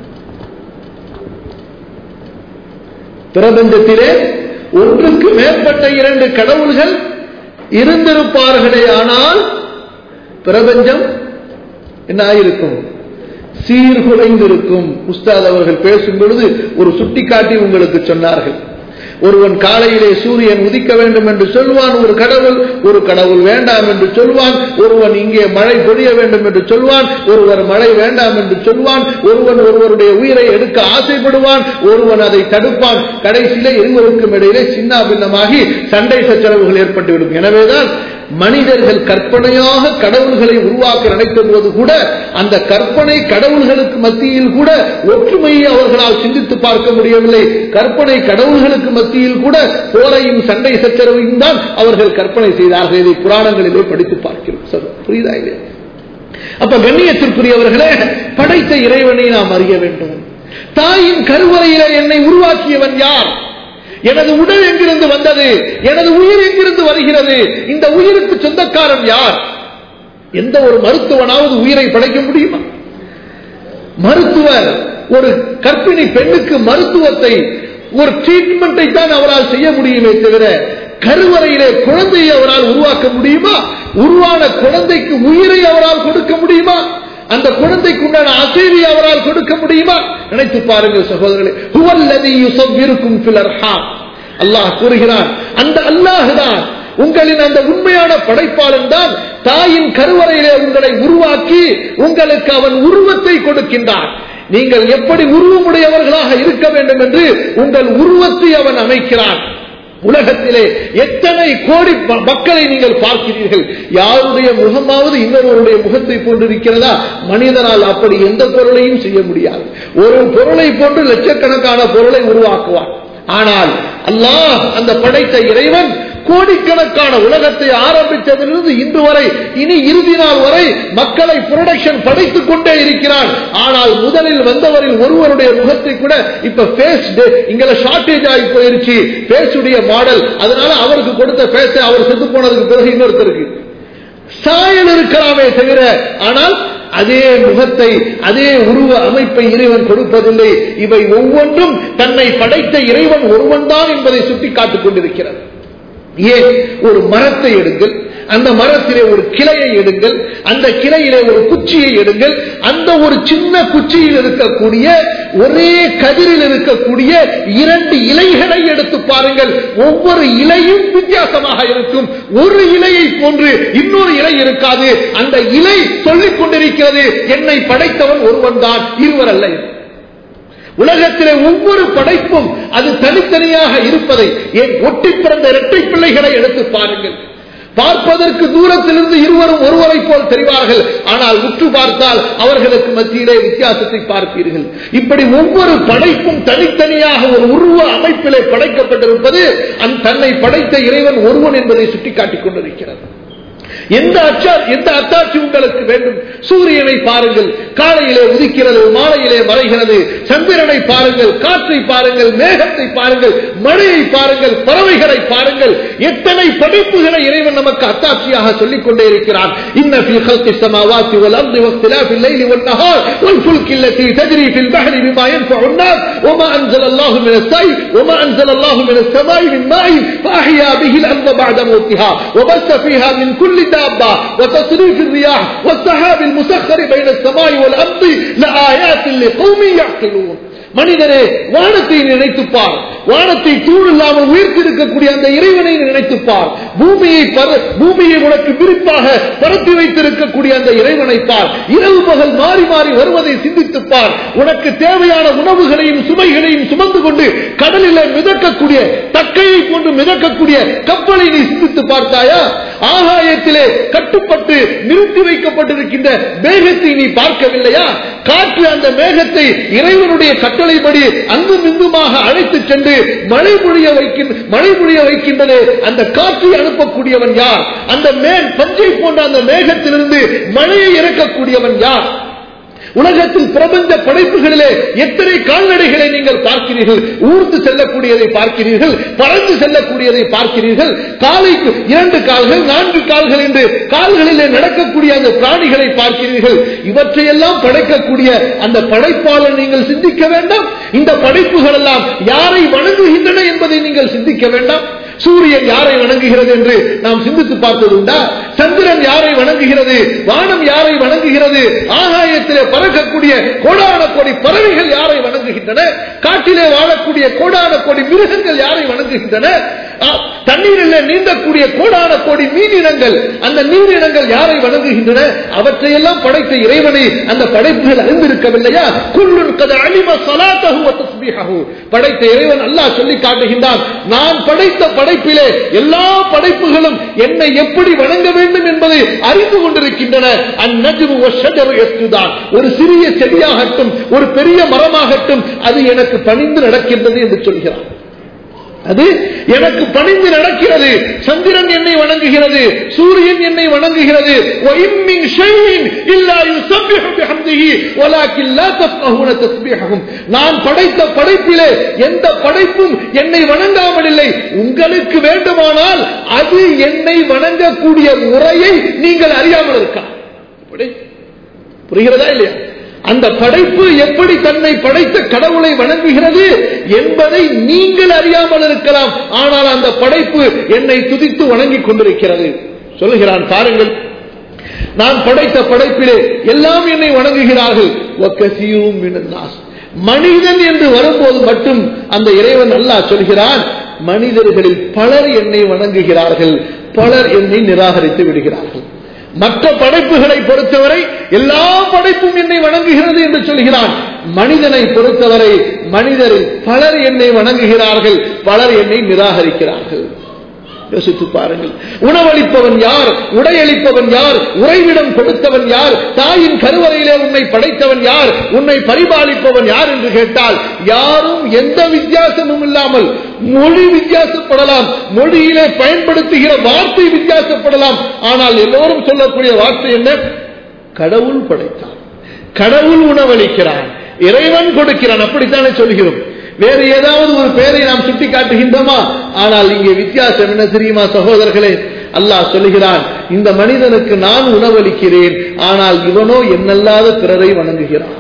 பிரபஞ்சத்திலே ஒன்றுக்கு மேற்பட்ட இரண்டு கடவுள்கள் இருந்திருப்பார்களே ஆனால் பிரபஞ்சம் என்ன ஆயிருக்கும்? சீர்குலைந்திருக்கும். உஸ்தாத் அவர்கள் பேசும் பொழுது ஒரு சுட்டிக்காட்டி உங்களுக்கு சொன்னார்கள். ஒருவன் காலையிலே சூரியன் உதிக்க வேண்டும் என்று சொல்வான், ஒரு கடவுள் வேண்டாம் என்று சொல்வான். ஒருவன் இங்கே மழை பொழிய வேண்டும் என்று சொல்வான், ஒருவர் மழை வேண்டாம் என்று சொல்வான். ஒருவன் ஒருவருடைய உயிரை எடுக்க ஆசைப்படுவான், ஒருவன் அதை தடுப்பான். கடைசியிலே இருவருக்கும் இடையிலே சின்ன பின்னமாகி சண்டை சச்சரவுகள் ஏற்பட்டுவிடும். எனவேதான் மனிதர்கள் கற்பனையாக கடவுள்களை உருவாக்க நினைத்த போது கூட அந்த கற்பனை கடவுள்களுக்கு மத்தியில் கூட ஒற்றுமையை அவர்களால் சிந்தித்து பார்க்க முடியவில்லை. கற்பனை கடவுள்களுக்கு மத்தியில் கூட போரையும் சண்டை சச்சரவையும் தான் அவர்கள் கற்பனை செய்தார்கள். இதை புராணங்களிலே படித்து பார்க்கிறோம். புரியுதா இல்லையா? அப்ப கண்ணியத்திற்குரியவர்களே, படைத்த இறைவனை நாம் அறிய வேண்டும். தாயின் கருவறையிலே என்னை உருவாக்கியவன் யார்? எனது உடல் எங்கிருந்து வந்தது? எனது உயிர் எங்கிருந்து வருகிறது? இந்த உயிருக்கு சொந்தக்காரன் யார்? எந்த ஒரு மருத்துவனாவது உயிரை படைக்க முடியுமா? மருத்துவர் ஒரு கர்ப்பிணி பெண்ணுக்கு மருத்துவத்தை, ஒரு ட்ரீட்மெண்டை தான் அவரால் செய்ய முடியுமே தவிர கருவறையிலே குழந்தையை அவரால் உருவாக்க முடியுமா? உருவான குழந்தைக்கு உயிரை அவரால் கொடுக்க முடியுமா? அந்த குழந்தைக்கு உண்டான அசைவை அவரால் கொடுக்க முடியுமா? நினைத்து பாருங்கள் சகோதரர்களே. ஹுவல்லதி யுஸவ்விருக்கும் ஃபில் அர்ஹாம். அல்லாஹ் கூறுகிறான், அந்த அல்லாஹ் தான் உங்களின் அந்த உண்மையான படைப்பாளன் தான் தாயின் கருவறையிலே உங்களை உருவாக்கி உங்களுக்கு அவன் உருவத்தை கொடுக்கின்றான். நீங்கள் எப்படி உருவமுடையவர்களாக இருக்க வேண்டும் என்று உங்கள் உருவத்தை அவன் அமைக்கிறான். உலகத்திலே எத்தனை கோடி மக்களை நீங்கள் பார்க்கிறீர்கள். யாருடைய முகமாவது இன்னொருவருடைய முகத்தை போன்றிருக்கிறதா? மனிதனால் அப்படி எந்த பொருளையும் செய்ய முடியாது. ஒரு பொருளை போன்று லட்சக்கணக்கான பொருளை உருவாக்குவான். ஆனால் அல்லாஹ், அந்த படைத்த இறைவன், கோடிக்கணக்கான உலகத்தை ஆரம்பித்ததிலிருந்து இன்று வரை, இனி இறுதி நாள் வரை மக்களை புரொடக்ஷன் படைத்துக் கொண்டே இருக்கிறான். ஆனால் முதலில் வந்தவரில் ஒருவருடைய முகத்தை கூட இப்ப ஃபேஸ் இங்க ஷார்டேஜ் ஆகி போயிருச்சு, ஃபேஸுடைய மாடல். அதனால அவருக்கு கொடுத்த ஃபேஸ் அவர் செத்து போனதுக்கு பிறகு இன்னொருத்தருக்கு சாயல் இருக்கலாமே தவிர, ஆனால் அதே முகத்தை, அதே உருவ அமைப்பை இறைவன் கொடுப்பதில்லை. இவை ஒவ்வொன்றும் தன்னை படைத்த இறைவன் ஒருவன் தான் என்பதை சுட்டிக்காட்டிக் கொண்டிருக்கிறது. ஏன்? ஒரு மரத்தை எடுங்கள், அந்த மரத்திலே ஒரு கிளையை எடுங்கள், அந்த கிளையிலே ஒரு குச்சியை எடுங்கள், அந்த ஒரு சின்ன குச்சியில் இருக்கக்கூடிய ஒரே கதிரில் இருக்கக்கூடிய இரண்டு இலைகளை எடுத்து பாருங்கள். ஒவ்வொரு இலையும் வித்தியாசமாக இருக்கும். ஒரு இலையை போன்று இன்னொரு இலை இருக்காது. அந்த இலை சொல்லிக் கொண்டிருக்கிறது, என்னை படைத்தவன் ஒருவன் தான், இருவர் அல்ல. உலகத்திலே ஒவ்வொரு படைப்பும் அது தனித்தனியாக இருப்பதை, ஏன் ஒட்டி பிறந்த இரட்டை பிள்ளைகளை எடுத்து பாருங்கள். பார்ப்பதற்கு தூரத்திலிருந்து இருவரும் ஒருவரை போல் தெரிவார்கள், ஆனால் உற்று பார்த்தால் அவர்களுக்கு மத்தியிலே வித்தியாசத்தை பார்ப்பீர்கள். இப்படி ஒவ்வொரு படைப்பும் தனித்தனியாக ஒரு உருவ அமைப்பிலே படைக்கப்பட்டிருப்பது தன்னை படைத்த இறைவன் ஒருவன் என்பதை சுட்டிக்காட்டிக் கொண்டிருக்கிறது. எந்த அத்தாட்சி உங்களுக்கு வேண்டும்? சூரியனை பாருங்கள், காலையிலே உதிக்கிறது, மாலையிலே மறைகிறது. சந்திரனை பாருங்கள், காற்றை பாருங்கள், மேகத்தை பாருங்கள், மழையை பாருங்கள், பறவைகளை பாருங்கள். எத்தனை படைப்புகளை இறைவன் நமக்கு அத்தாட்சியாக சொல்லிக் கொண்டே இருக்கிறான். இன்ன ஃபீ ஹல்கிஸ் ஸமாவாத்தி வல் அர்தி வக்திலாஃபில் லைலி வன் நஹார் வல் ஃபுல்கி அல்லதி தஜ்ரி ஃபில் பஹ்ரி பிமா யன்ஃபஉன் நாஸ் வமா அன்ஸலல்லாஹு மினஸ் ஸை வமா அன்ஸலல்லாஹு மினஸ் ஸமாஇ மின் மாஇன் ஃபஅஹ்யா பிஹில் அர்த பஅத மௌத்திஹா வபஸ்ஸ ஃபீஹா மின் குல்லி دابة وتصريف الرياح والسحاب المسخر بين السماء والأرض لآيات لقوم يعقلون. மனிதனே, வானத்தை நினைத்துப்பார், வானத்தை தூள் இல்லாமல் உயர்த்திருக்கக்கூடிய அந்த இறைவனை நினைத்துப்பார். பூமியை உனக்கு விரிப்பாக பரப்பி வைத்திருக்கக்கூடிய அந்த இறைவனை பார். இரவு பகல் மாறி மாறி வருவதை சிந்தித்துப்பார். உனக்கு தேவையான உணவுகளையும் சுமைகளையும் சுமந்து கொண்டு கடலில் மிதக்கக்கூடிய, தக்கையை போன்று மிதக்கக்கூடிய கப்பலை நீ சிந்தித்து பார்த்தாயா? ஆகாயத்திலே கட்டுப்பட்டு நிறுத்தி வைக்கப்பட்டிருக்கின்ற மேகத்தை நீ பார்க்கவில்லையா? காற்று அந்த மேகத்தை இறைவனுடைய கட்டளைப்படி அங்கும் இங்குமாக அழைத்து சென்று மழை பொழிய வைக்கின்றது. அந்த காற்றை அனுப்பக்கூடியவன் யார்? அந்த பஞ்சை போன்ற அந்த மேகத்திலிருந்து மழையை இறக்கக்கூடியவன் யார்? உலகத்தில் பிரபஞ்ச படைப்புகளிலே எத்தனை கால்நடைகளை நீங்கள் பார்க்கிறீர்கள்? ஊர்ந்து செல்லக்கூடியதை பார்க்கிறீர்கள், பறந்து செல்லக்கூடியதை பார்க்கிறீர்கள். காலைக்கு 2 கால்கள் 4 கால்கள் என்று கால்களிலே நடக்கக்கூடிய அந்த பிராணிகளை பார்க்கிறீர்கள். இவற்றையெல்லாம் படைக்கக்கூடிய அந்த படைப்பாளர் நீங்கள் சிந்திக்க வேண்டாம்? இந்த படைப்புகள் எல்லாம் யாரை வணங்குகின்றன என்பதை நீங்கள் சிந்திக்க வேண்டாம்? சூரியன் யாரை வணங்குகிறது என்று நாம் சிந்தித்து பார்த்தது உண்டா? சந்திரன் யாரை வணங்குகிறது? வானம் யாரை வணங்குகிறது? ஆகாயத்திலே பறக்கக்கூடிய கோடான கோடி பறவைகள் யாரை வணங்குகின்றன? காட்டிலே வாழக்கூடிய கோடான கோடி மிருகங்கள் யாரை வணங்குகின்றன? தண்ணீரிலே நீந்தக்கூடிய கோடான கோடி மீனினங்கள், அந்த நீரினங்கள் யாரை வணங்குகின்றன? அவற்றையெல்லாம் படைத்த இறைவனை அந்த படைப்புகள் அறிந்திருக்கவில்லையா? குல்லுன் கத அலிம ஸலாத்தஹு வ தஸ்பீஹஹு. படைத்த இறைவன் அல்லாஹ் சொல்லி காட்டுகின்றான், நான் படைத்த படைப்பிலே எல்லா படைப்புகளும் என்னை எப்படி வணங்க வேண்டும் என்பதை அறிந்து கொண்டிருக்கின்றன. அந்நஜ்மு வஷ்ஷஜரு யஸ்ஜுதான். ஒரு சிறிய செடியாகட்டும் ஒரு பெரிய மரமாகட்டும் அது எனக்கு பணிந்து நடக்கின்றது என்று சொல்கிறான். அது எனக்கு பணிந்து நடக்கிறது. சந்திரன் என்னை வணங்குகிறது, சூரியன் என்னை வணங்குகிறது. நான் படைத்த படைப்பிலே எந்த படைப்பும் என்னை வணங்காமல் இல்லை. உங்களுக்கு வேண்டுமானால் அது என்னை வணங்கக்கூடிய முறையை நீங்கள் அறியாமல் இருக்கலாம். புரிகிறதா இல்லையா? அந்த படைப்பு எப்படி தன்னை படைத்த கடவுளை வணங்குகிறது என்பதை நீங்கள் அறியாமல் இருக்கலாம். ஆனால் அந்த படைப்பு என்னை துதித்து வணங்கிக் கொண்டிருக்கிறது. சொல்லுகிறான் பாருங்கள், நான் படைத்த படைப்பிலே எல்லாம் என்னை வணங்குகிறார்கள். மனிதன் என்று வரும்போது மட்டும் அந்த இறைவன் அல்லாஹ் சொல்கிறான், மனிதர்களில் பலர் என்னை வணங்குகிறார்கள், பலர் என்னை நிராகரித்து விடுகிறார்கள். மற்ற படைப்புகளை பொறுத்தவரை எல்லா படைப்பும் என்னை வணங்குகிறது என்று சொல்கிறான். மனிதனை பொறுத்தவரை மனிதரில் பலர் என்னை வணங்குகிறார்கள், பலர் என்னை நிராகரிக்கிறார்கள். யோசித்து பாருங்கள். உணவளிப்பவன் யார்? உடையளிப்பவன் யார்? உறைவிடம் கொடுத்தவன் யார்? தாயின் கருவறையிலே உன்னை படைத்தவன் யார்? உன்னை பரிபாலிப்பவன் யார் என்று கேட்டால் யாரும் எந்த வித்தியாசமும் இல்லாமல், மொழி வித்தியாசப்படலாம், மொழியிலே பயன்படுத்துகிற வார்த்தை வித்தியாசப்படலாம், ஆனால் எல்லோரும் சொல்லக்கூடிய வார்த்தை என்ன? கடவுள் படைத்தான், கடவுள் உணவளிக்கிறான், இறைவன் கொடுக்கிறான். அப்படித்தானே சொல்கிறோம். வேறு ஏதாவது ஒரு பெயரை நாம் சுட்டி காட்டுகின்றோமா? ஆனால் இங்கே வித்தியாசம் என்ன தெரியுமா சகோதரர்களே? அல்லாஹ் சொல்லுகிறான், இந்த மனிதனுக்கு நான் உணவளிக்கிறேன், ஆனால் இவனோ என்னல்லாத பிறரை வணங்குகிறான்.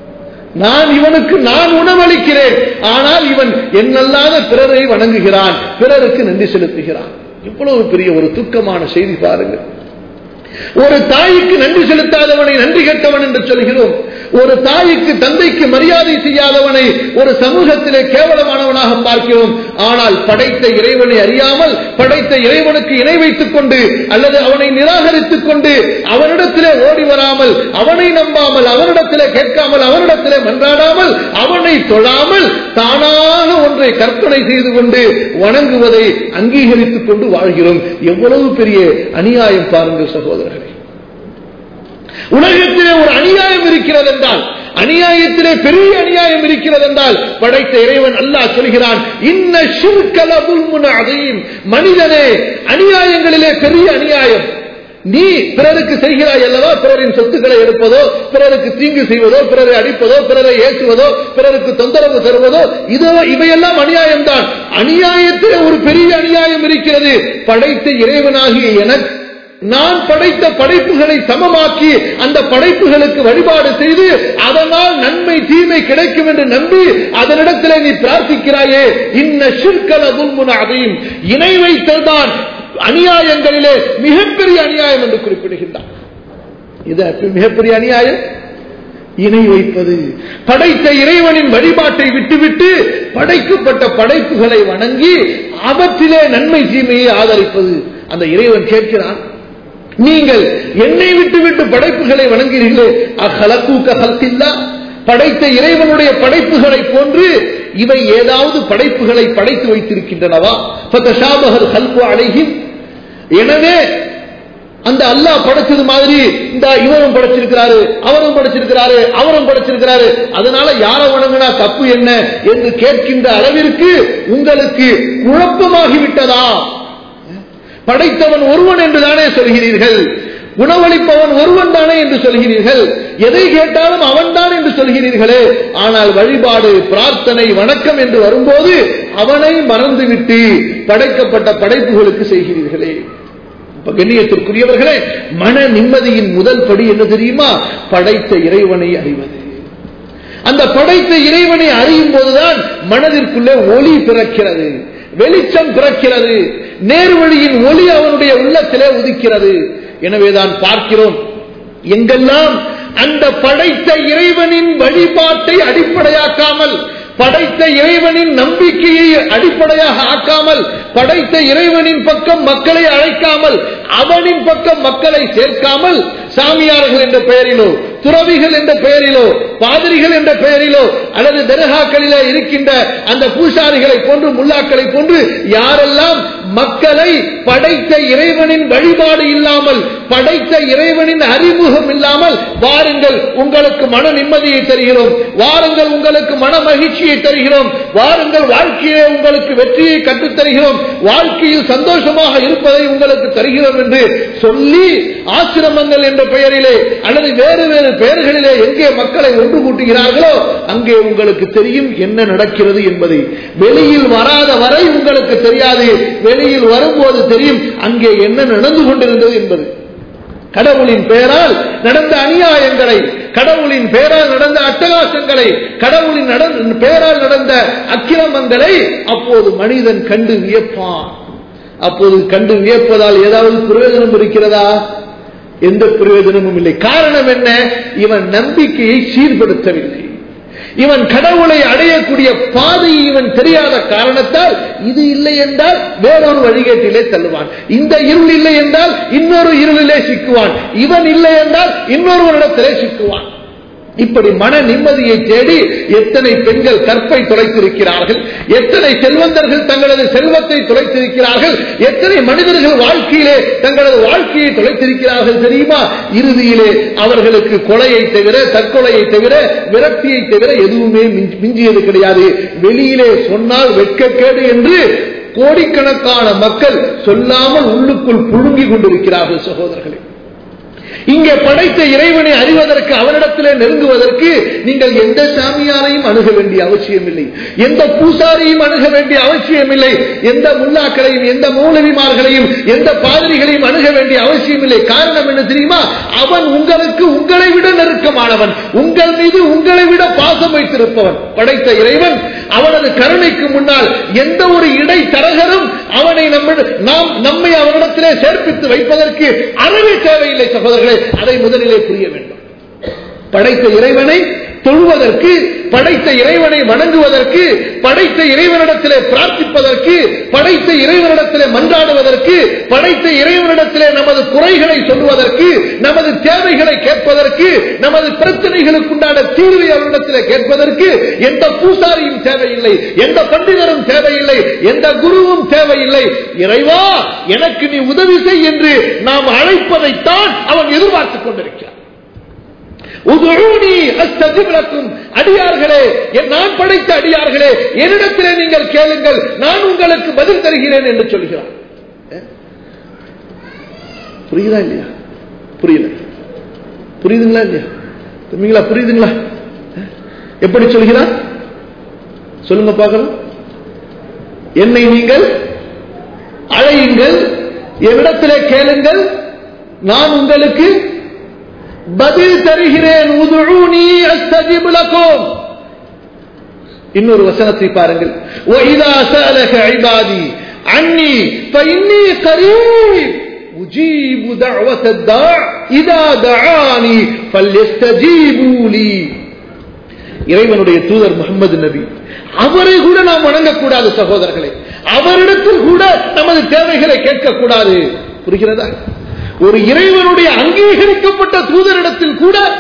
நான் உணவளிக்கிறேன், ஆனால் இவன் என்னல்லாத பிறரை வணங்குகிறான், பிறருக்கு நன்றி செலுத்துகிறான். இவ்வளவு பெரிய ஒரு துக்கமான செய்தி பாருங்கள். ஒரு தாய்க்கு நன்றி செலுத்தாதவனை நன்றி கெட்டவன் என்று சொல்கிறோம். ஒரு தாய்க்கு தந்தைக்கு மரியாதை செய்யாதவனை ஒரு சமூகத்திலே கேவலமானவனாக பார்க்கிறோம். ஆனால் படைத்த இறைவனை அறியாமல், படைத்த இறைவனுக்கு இணை வைத்துக் கொண்டு அல்லது அவனை நிராகரித்துக் கொண்டு அவனிடத்திலே ஓடி வராமல், அவனை நம்பாமல், அவனிடத்திலே கேட்காமல், அவனிடத்திலே மன்றாடாமல், அவனை தொழாமல் தானாக ஒன்றை கற்பனை செய்து கொண்டு வணங்குவதை அங்கீகரித்துக் கொண்டு வாழ்கிறோம். எவ்வளவு பெரிய அநியாயம் பாருங்கள் சகோதரர்களே. உலகத்திலே ஒரு அநியாயம் இருக்கிறது என்றால், அநியாயத்திலே பெரிய அநியாயம் இருக்கிறது என்றால் படைத்த இறைவன் அல்லாஹ் சொல்கிறான், இன்ன ஷிர்க லதுல்முன் அதீம். மனிதனே, அநியாயங்களிலே பெரிய அநியாயம் நீ பிறருக்கு செய்கிறாய் அல்லவா? பிறரின் சொத்துக்களை எடுப்பதோ, பிறருக்கு தீங்கு செய்வதோ, பிறரை அடிப்பதோ, பிறரை ஏற்றுவதோ, பிறருக்கு தொந்தரவு தருவதோ, இவையெல்லாம் அநியாயம்தான். அநியாயத்திலே ஒரு பெரிய அநியாயம் இருக்கிறது. படைத்த இறைவனாகிய எனக்கு நான் படைத்த படைப்புகளை சமமாக்கி அந்த படைப்புகளுக்கு வழிபாடு செய்து அதனால் நன்மை தீமை கிடைக்கும் என்று நம்பி அதனிடத்திலே நீ பிரார்த்திக்கிறாயே, இன்ன ஷிர்க லதுல்முன் அதீம். இணை வைத்தல்தான் அநியாயங்களிலே மிகப்பெரிய அநியாயம் என்று குறிப்பிடுகின்றார். இது மிகப்பெரிய அநியாயம், இணை வைப்பது. படைத்த இறைவனின் வழிபாட்டை விட்டுவிட்டு படைக்கப்பட்ட படைப்புகளை வணங்கி அவற்றிலே நன்மை தீமையை ஆதரிப்பது. அந்த இறைவன் கேட்கிறான், நீங்கள் என்னை விட்டுவிட்டு படைப்புகளை வணங்குகிறீர்களே, அஹலக்கூக ஹல்கில்லா, படைத்த இறைவனுடைய படைப்புகளை போன்று இவை ஏதாவது படைப்புகளை படைத்து வைத்திருக்கின்றனவா? ஃபதஷாபஹல் ஹல்கு அலைஹிம், எனவே அந்த அல்லாஹ் படைச்சது மாதிரி இந்த இவரும் படைச்சிருக்கிறாரு, அவரும் படைச்சிருக்கிறாரு, அவரும் படைச்சிருக்கிறாரு, அதனால யார வணங்கினா தப்பு என்ன என்று கேட்கின்ற அளவிற்கு உங்களுக்கு குழப்பமாகிவிட்டதா? படைத்தவன் ஒருவன் என்று தானே சொல்கிறீர்கள், உணவளிப்பவன் ஒருவன் தானே என்று சொல்கிறீர்கள், எதை கேட்டாலும் அவன் தான் என்று சொல்கிறீர்களே, ஆனால் வழிபாடு, பிரார்த்தனை, வணக்கம் என்று வரும்போது அவனை மறந்துவிட்டு படைக்கப்பட்ட படைப்புகளுக்கு செய்கிறீர்களே. கண்ணியத்திற்குரியவர்களே, மன நிம்மதியின் முதல் படி என்ன தெரியுமா? படைத்த இறைவனை அறிவது. அந்த படைத்த இறைவனை அறியும் போதுதான் மனதிற்குள்ளே ஒளி பிறக்கிறது, வெளிச்சம் பிறக்கிறது, நேர்வழியின் ஒளி அவனுடைய உள்ளத்திலே உதிக்கிறது. எனவேதான் பார்க்கிறோம், எங்கெல்லாம் அந்த படைத்த இறைவனின் வழிபாட்டை அடிப்படையாக்காமல், படைத்த இறைவனின் நம்பிக்கையை அடிப்படையாக ஆக்காமல், படைத்த இறைவனின் பக்கம் மக்களை அழைக்காமல், அவனின் பக்கம் மக்களை சேர்க்காமல், சாமியார்கள் என்ற பெயரிலோ, துறவிகள் என்ற பெயரிலோ, பாதிரிகள் என்ற பெயரிலோ, அல்லது தர்காக்களிலே இருக்கின்ற அந்த பூசாரிகளை போன்று, முல்லாக்களை போன்று யாரெல்லாம் மக்களை படைத்த இறைவனின் வழிபாடு இல்லாமல், படைத்த இறைவனின் அறிமுகம் இல்லாமல், வாருங்கள் உங்களுக்கு மன நிம்மதியை தருகிறோம், வாருங்கள் உங்களுக்கு மன மகிழ்ச்சியை தருகிறோம், வாருங்கள் வாழ்க்கையிலே உங்களுக்கு வெற்றியை கற்றுத் தருகிறோம், வாழ்க்கையில் சந்தோஷமாக இருப்பதை உங்களுக்கு தருகிறோம் என்று சொல்லி ஆசிரமங்கள் என்ற பெயரிலே அல்லது வேறு வேறு பெயர்களிலே எங்கே மக்களை ஒன்று கூட்டுகிறார்களோ அங்கே உங்களுக்கு தெரியும் என்ன நடக்கிறது என்பதை. வெளியில் வராத வரை உங்களுக்கு தெரியாது, வெளியில் வரும்போது தெரியும் அங்கே என்ன நடந்து கொண்டிருந்தது என்பது. கடவுளின் பெயரால் நடந்த அநியாயங்களை, கடவுளின் பெயரால் நடந்த அட்டகாசங்களை, கடவுளின் பெயரால் நடந்த அக்கிரமங்களை அப்போது மனிதன் கண்டு வியப்பான். அப்போது கண்டு வியப்பதால் ஏதாவது பிரயோஜனம் இருக்கிறதா? எந்த பிரயோஜனமும் இல்லை. காரணம் என்ன? இவன் நம்பிக்கையை சீர்படுத்தவில்லை, இவன் கடவுளை அடையக்கூடிய பாதையை இவன் தெரியாத காரணத்தால் இது இல்லை என்றால் வேறொரு வழிகேட்டிலே தள்ளுவான், இந்த இருள் இல்லை என்றால் இன்னொரு இருளிலே சிக்குவான், இவன் இல்லை என்றால் இன்னொருவரிடத்திலே சிக்குவான். இப்படி மன நிம்மதியை தேடி எத்தனை பெண்கள் கற்பை தொலைத்திருக்கிறார்கள், எத்தனை செல்வந்தர்கள் தங்களது செல்வத்தை தொலைத்திருக்கிறார்கள், எத்தனை மனிதர்கள் வாழ்க்கையிலே தங்களது வாழ்க்கையை தொலைத்திருக்கிறார்கள் தெரியுமா? இறுதியிலே அவர்களுக்கு கொலையை தவிர, தற்கொலையை தவிர, விரக்தியை தவிர எதுவுமே மிஞ்சியது கிடையாது. வெளியிலே சொன்னால் வெட்கக்கேடு என்று கோடிக்கணக்கான மக்கள் சொல்லாமல் உள்ளுக்குள் புழுங்கி கொண்டிருக்கிறார்கள். சகோதரர்களே, இங்கே படைத்த இறைவனை அறிவதற்கு, அவனிடத்திலே நெருங்குவதற்கு நீங்கள் எந்த சாமியாரையும் அணுக வேண்டிய அவசியம் இல்லை, எந்த பூசாரியும் அணுக வேண்டிய அவசியம் இல்லை, எந்த முல்லாக்களையும், எந்த மௌலவிமார்களையும், எந்த பாதிரிகளையும் அணுக வேண்டிய அவசியம் இல்லை. காரணம் என்ன தெரியுமா? அவன் உங்களுக்கு உங்களை விட நெருக்கமானவன், உங்கள் மீது உங்களை விட பாசம் வைத்திருப்பவன். படைத்த இறைவன் அவனது கருணைக்கு முன்னால் எந்த ஒரு இடை தரகரும் அவனை நம்மை அவனிடத்திலே சேர்ப்பித்து வைப்பதற்கு அறவே தேவையில்லை. சகோதரர்களே, அதை முதலிலே புரிய வேண்டும். படைத்த இறைவனை தொழுவதற்கு, படைத்த இறைவனை வணங்குவதற்கு, படைத்த இறைவனிடத்திலே பிரார்த்திப்பதற்கு, படைத்த இறைவனிடத்திலே மன்றாடுவதற்கு, படைத்த இறைவனிடத்திலே நமது குறைகளை சொல்வதற்கு, நமது தேவைகளை கேட்பதற்கு, நமது பிரச்சனைகளுக்குண்டான தீர்வை அவரிடத்திலே கேட்பதற்கு எந்த பூசாரியும் தேவையில்லை, எந்த பண்டிதரும் தேவையில்லை, எந்த குருவும் தேவையில்லை. இறைவா எனக்கு நீ உதவி செய் என்று நாம் அழைப்பதைத்தான் அவன் எதிர்பார்த்துக் கொண்டிருக்கிறான். அடியார்களே, நான் படைத்த அடியார்களே, என்னிடத்திலே நீங்கள் கேளுங்கள், நான் உங்களுக்கு பதில் தருகிறேன் என்று சொல்கிறான். புரியுதா இல்லையா? புரியல. புரியுதுங்களா இல்லையா? தம்பிங்களா, புரியுதுங்களா? எப்படி சொல்கிறான் சொல்லுங்க பார்க்கலாம். என்னை நீங்கள் அழையுங்கள், என்னிடத்திலே கேளுங்கள், நான் உங்களுக்கு பதில் தருகிறேன். உதுஊனி அஸ்தஜிப் லகும். இன்னொரு வசனத்தை பாருங்கள். وَإِذَا سَأَلَكَ عِبَادِي عَنِّي فَإِنِّي قَرِيبٌ أُجِيبُ دَعْوَةَ الدَّاعِ إِذَا دَعَانِي فَلْيَسْتَجِيبُوا لِي. இறைவனுடைய தூதர் முஹம்மது நபி, அவரை கூட நாம் வணங்கக்கூடாது சகோதரர்களே, அவரிடத்தில் கூட நமது தேவைகளை கேட்கக்கூடாது. புரிகிறதா? ஒரு இறைவனுடைய அங்கீகரிக்கப்பட்ட தூதரிடத்தில் கூட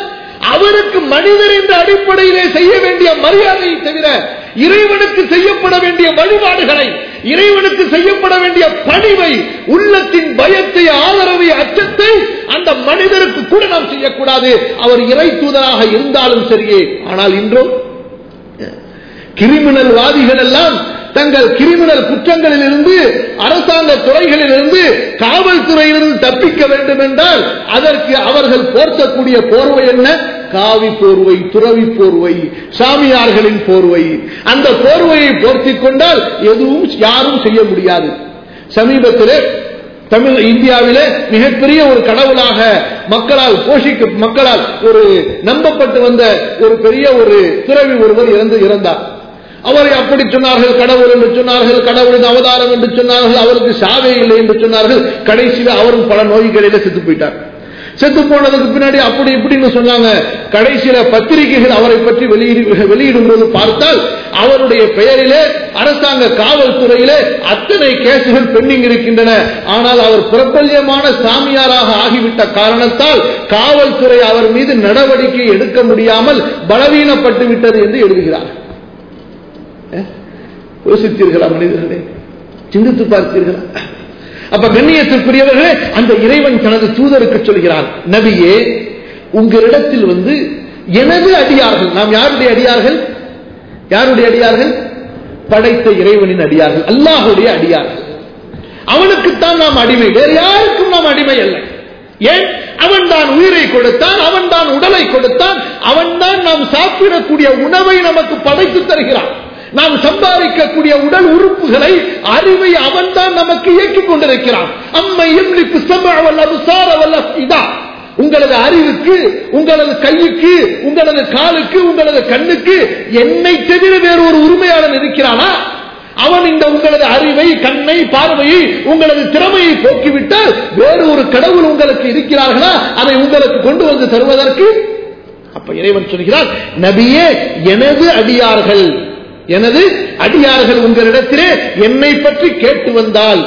அவருக்கு மனிதர் என்ற அடிப்படையிலே செய்ய வேண்டிய மரியாதையை தவிர இறைவனுக்கு செய்யப்பட வேண்டிய வழிபாடுகளை, இறைவனுக்கு செய்யப்பட வேண்டிய பணிவை, உள்ளத்தின் பயத்தை, ஆதரவை, அச்சத்தை அந்த மனிதருக்கு கூட நாம் செய்யக்கூடாது. அவர் இறை தூதராக இருந்தாலும் சரியே. ஆனால் இன்றும் கிரிமினல் வாதிகள் எல்லாம் தங்கள் கிரிமினல் குற்றங்களில் இருந்து, அரசாங்க துறைகளில் இருந்து, காவல்துறையிலிருந்து தப்பிக்க வேண்டும் என்றால் அதற்கு அவர்கள் போர்த்தக்கூடிய போர்வை என்ன? காவி போர்வை, துறவி போர்வை, சாமியார்களின் போர்வை. அந்த போர்வையை போர்த்திக் கொண்டால் எதுவும் யாரும் செய்ய முடியாது. சமீபத்திலே இந்தியாவிலே மிகப்பெரிய ஒரு கடவுளாக மக்களால் ஒரு நம்பப்பட்டு வந்த ஒரு பெரிய ஒரு துறவி ஒருவர் இறந்தார். அவரை அப்படி சொன்னார்கள், கடவுள் என்று சொன்னார்கள், கடவுளின் அவதாரம் என்று சொன்னார்கள், அவருக்கு சாவே இல்லை என்று சொன்னார்கள். கடைசியில் அவரும் பல நோய்களில செத்து போயிட்டார். செத்து போனதுக்கு பின்னாடி அப்படி இப்படின்னு சொன்னாங்க. கடைசியில பத்திரிகைகள் அவரை பற்றி வெளியிடும் போது பார்த்தால் அவருடைய பெயரிலே அரசாங்க காவல்துறையிலே அத்தனை கேசுகள் பெண்டிங் இருக்கின்றன. ஆனால் அவர் பிரபல்யமான சாமியாராக ஆகிவிட்ட காரணத்தால் காவல்துறை அவர் மீது நடவடிக்கை எடுக்க முடியாமல் பலவீனப்பட்டு விட்டது என்று எழுதுகிறார். யோசித்தீர்களா மனிதர்களே? சிந்தித்து பார்த்தீர்களா? அப்ப கண்ணியத்திற்குரியவர்களே, அந்த இறைவன் தனது தூதருக்கு சொல்கிறான், நபியே உங்களிடத்தில் எனது அடியார்கள். நாம் யாருடைய அடியார்கள்? யாருடைய அடியார்கள்? படைத்த இறைவனின் அடியார்கள், அல்லாஹுடைய அடியார்கள். அவனுக்குத்தான் நாம் அடிமை, வேறு யாருக்கும் நாம் அடிமை அல்ல. ஏன்? அவன் தான் உயிரை கொடுத்தான், அவன் தான் உடலை கொடுத்தான், அவன் தான் நாம் சாப்பிடக்கூடிய உணவை நமக்கு படைத்து தருகிறான். நாம் சம்பாதிக்கக்கூடிய உடல் உறுப்புகளை, அறிவை அவன் தான் நமக்கு இயக்கிக் கொண்டிருக்கிறான். உங்களது அறிவுக்கு, உங்களது கைக்கு, உங்களது காலுக்கு, உங்களது கண்ணுக்கு என்னை தவிர வேறு ஒரு உரிமையாளன் இருக்கிறானா? அவன் இந்த உங்களது அறிவை, கண்ணை, பார்வையை, உங்களது திறமையை போக்கிவிட்டால் வேறு ஒரு கடவுள் உங்களுக்கு இருக்கிறார்களா அதை உங்களுக்கு கொண்டு வந்து தருவதற்கு? அப்ப இறைவன் சொல்கிறார், நபியே எனது அடியார்கள் உங்களிடத்திலே என்னை பற்றி கேட்டு வந்தால்,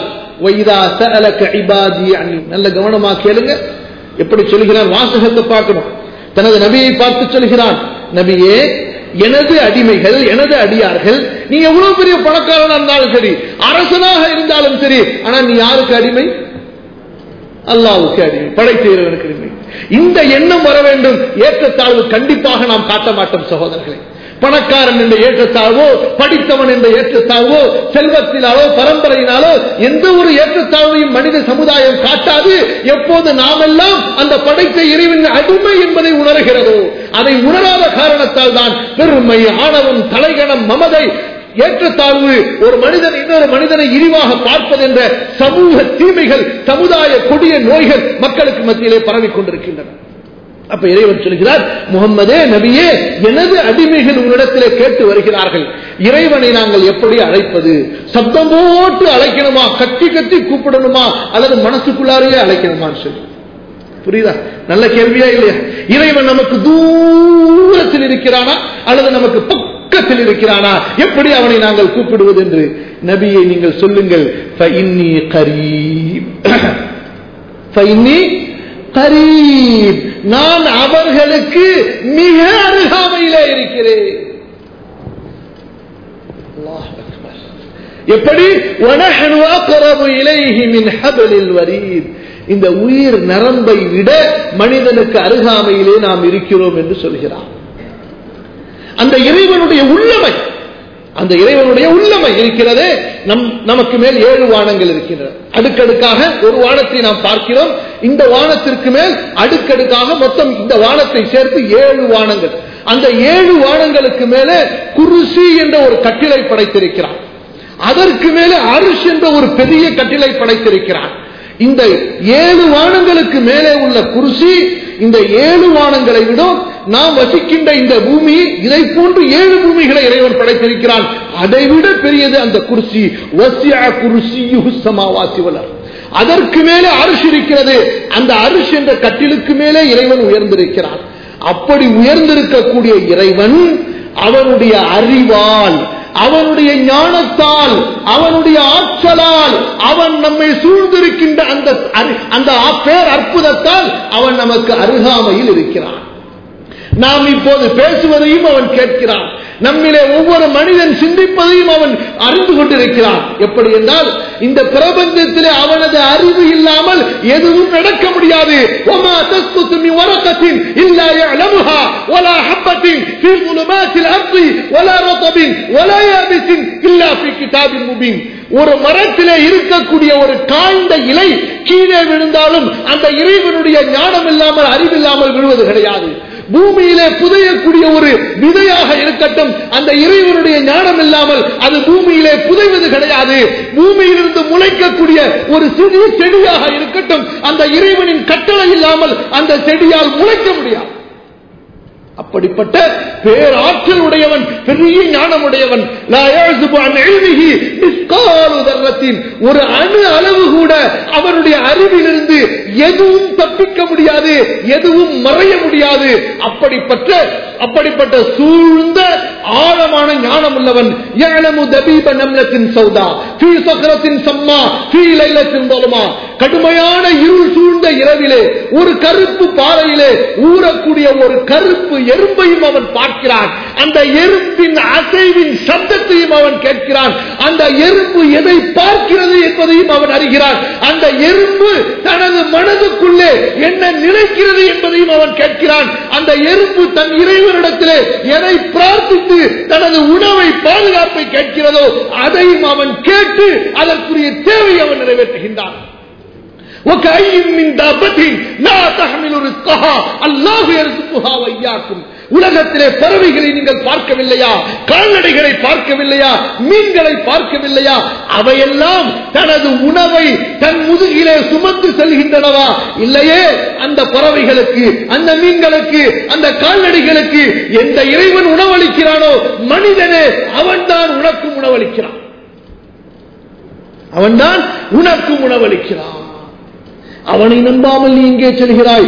நல்ல கவனமாக கேளுங்க. எப்படி சொல்கிறார்? வாசகத்தை பார்க்கணும். தனது நபியை பார்த்து சொல்கிறான், நபியே எனது அடிமைகள், எனது அடியார்கள், நீ எவ்வளவு பெரிய பணக்காரனா இருந்தாலும் சரி, அரசனாக இருந்தாலும் சரி, ஆனா நீ யாருக்கு அடிமை? அல்லாஹ்வுக்கு அடிமை, படைத்த இறைவனுக்கு அடிமை. இந்த எண்ணம் வர வேண்டும். ஏற்றத்தாழ்வு கண்டிப்பாக நாம் காட்ட மாட்டோம் சகோதரர்களே. பணக்காரன் என்ற ஏற்றத்தாழ்வோ, படித்தவன் என்ற ஏற்றத்தாழ்வோ, செல்வத்தினாலோ பரம்பரையினாலோ எந்த ஒரு ஏற்றத்தாழ்வையும் மனித சமுதாயம் காட்டாது. எப்போது நாமெல்லாம் அந்த படைத்த இறைவனின் அடிமை என்பதை உணர்கிறதோ, அதை உணராத காரணத்தால் தான் பெருமை, ஆணவம், தலைகணம், மமதை, ஏற்றத்தாழ்வு, ஒரு மனிதன் இன்னொரு மனிதனை இழிவாக பார்ப்பது என்ற சமூக தீமைகள், சமுதாய கொடிய நோய்கள் மக்களுக்கு மத்தியிலே பரவிக் கொண்டிருக்கின்றன. அப்ப இறைவன் சொல்கிறார், முகம்மதே நபியே எனது அடிமைகள் உன்னிடத்திலே கேட்டு வருகிறார்கள், இறைவனை நாங்கள் எப்படி அழைப்பது? சப்தம் போட்டு அழைக்கணுமா, கத்தி கத்தி கூப்பிடணுமா, அல்லது மனசுக்குள்ளாரையே அழைக்கணுமான்னு சொல்லி. புரியுதா? நல்ல கேள்வியா இல்லையா? இறைவன் நமக்கு தூரத்தில் இருக்கிறானா அல்லது நமக்கு பக்கத்தில் இருக்கிறானா? எப்படி அவனை நாங்கள் கூப்பிடுவது என்று நபியை நீங்கள் சொல்லுங்கள். ஃபஇன்னி கரீப், நான் அவர்களுக்கு மிக அருகாமையிலே இருக்கிறேன். எப்படி? வனஹனு அக்ரபு இலைஹி மின் ஹப்லில் வரீத், இந்த உயிர் நரம்பை விட மனிதனுக்கு அருகாமையிலே நாம் இருக்கிறோம் என்று சொல்கிறார். அந்த இறைவனுடைய உள்ளமை, அந்த இறைவனுடைய உள்ளமை இருக்கிறது. நமக்கு மேல் 7 வானங்கள் இருக்கின்றன. அடுக்கடுக்காக ஒரு வானத்தை நாம் பார்க்கிறோம். இந்த வானத்திற்கு மேல் அடுக்கடுக்காக மொத்தம் இந்த வானத்தை சேர்த்து 7 வானங்கள். அந்த 7 வானங்களுக்கு மேலே குர்சி என்ற ஒரு கட்டிலை படைத்திருக்கிறார். அதற்கு மேலே அர்ஷ் என்ற ஒரு பெரிய கட்டிலை படைத்திருக்கிறார். இந்த 7 வானங்களுக்கு மேலே உள்ள குர்சி இந்த 7 வானங்களை விட நாம் வசிக்கின்ற இந்த பூமி, இதை போன்று 7 பூமிகளை இறைவன் படைத்திருக்கிறான். அதைவிட பெரியது அந்த குர்சி. வசிஅ குர்சியுஹு ஸமாவாதி வல் அர்த். அதற்கு மேலே அர்ஷ் இருக்கிறது. அந்த அர்ஷ் என்ற கட்டிலுக்கு மேலே இறைவன் உயர்ந்திருக்கிறான். அப்படி உயர்ந்திருக்கக்கூடிய இறைவன் அவனுடைய அறிவால், அவனுடைய ஞானத்தால், அவனுடைய ஆற்றலால், அவன் நம்மை சூழ்ந்திருக்கின்ற அந்த பேர் அற்புதத்தால் அவன் நமக்கு அருகாமையில் இருக்கிறான். நாம் இப்போது பேசுவதையும் அவன் கேட்கிறான். நம்மிலே ஒவ்வொரு மனிதன் சிந்திப்பதையும் அவன் அறிந்து கொண்டிருக்கிறான். எப்படி என்றால் இந்த பிரபஞ்சத்திலே அவனது அறிவு இல்லாமல் எதுவும் நடக்க முடியாது. وما تسقط من ورقة إلا يعلمها ولا حبة في ظلمات الأرض ولا رطب ولا يابس إلا في كتاب مبين. ஒரு மரத்திலே இருக்கக்கூடிய ஒரு காய்ந்த இலை கீழே விழுந்தாலும் அந்த இறைவனுடைய ஞானம் இல்லாமல் அறிவில்லாமல் விழுவது கிடையாது. பூமியிலே புதையக்கூடிய ஒரு விதையாக இருக்கட்டும், அந்த இறைவனுடைய ஞானம் இல்லாமல் அது பூமியிலே புதைவது கிடையாது. பூமியிலிருந்து முளைக்கக்கூடிய ஒரு சிறிய செடியாக இருக்கட்டும், அந்த இறைவனின் கட்டளை இல்லாமல் அந்த செடியால் முளைக்க முடியாது. அப்படிப்பட்ட பேராற்றல் உடையவன், பெரிய ஞானம் உடையவன். ஒரு அணு அளவு கூட அவனுடைய அறிவிலிருந்து எதுவும் தப்பிக்க முடியாது, எதுவும் மறைய முடியாது. அப்படிப்பட்ட சூழ்ந்த ஆழமான ஞானம் உள்ளவன். கடுமையான இருள் சூழ்ந்த இரவிலே ஒரு கருப்பு பாறையிலே ஊறக்கூடிய ஒரு கருப்பு எறும்பையும் அவன் பார்க்கிறான். அந்த எறும்பின் அசைவின் சப்தத்தையும் அவன் கேட்கிறான். அந்த எறும்பு எதை பார்க்கிறது என்பதையும் அவன் அறிகிறான். அந்த எறும்பு தனது மனதுக்குள்ளே என்ன நினைக்கிறது என்பதையும் அவன் கேட்கிறான். அந்த எறும்பு தன் இறைவனிடத்திலே எதை பிரார்த்தித்து தனது உணவை பாதுகாப்பை கேட்கிறதோ அதையும் அவன் கேட்டு அதற்குரிய தேவையை அவன் நிறைவேற்றுகின்றான். உலகத்திலே பறவைகளை நீங்கள் பார்க்கவில்லையா? கால்நடைகளை பார்க்கவில்லையா? மீன்களை பார்க்கவில்லையா? அவையெல்லாம் தனது உணவை தன் முதுகிலே சுமந்து செல்கின்றனவா? இல்லையே. அந்த பறவைகளுக்கு, அந்த மீன்களுக்கு, அந்த கால்நடைகளுக்கு எந்த இறைவன் உணவளிக்கிறானோ மனிதனே அவன்தான் உனக்கும் உணவளிக்கிறான். அவன்தான் உனக்கும் உணவளிக்கிறான். அவனை நம்பாமல் நீ இங்கே செல்கிறாய்.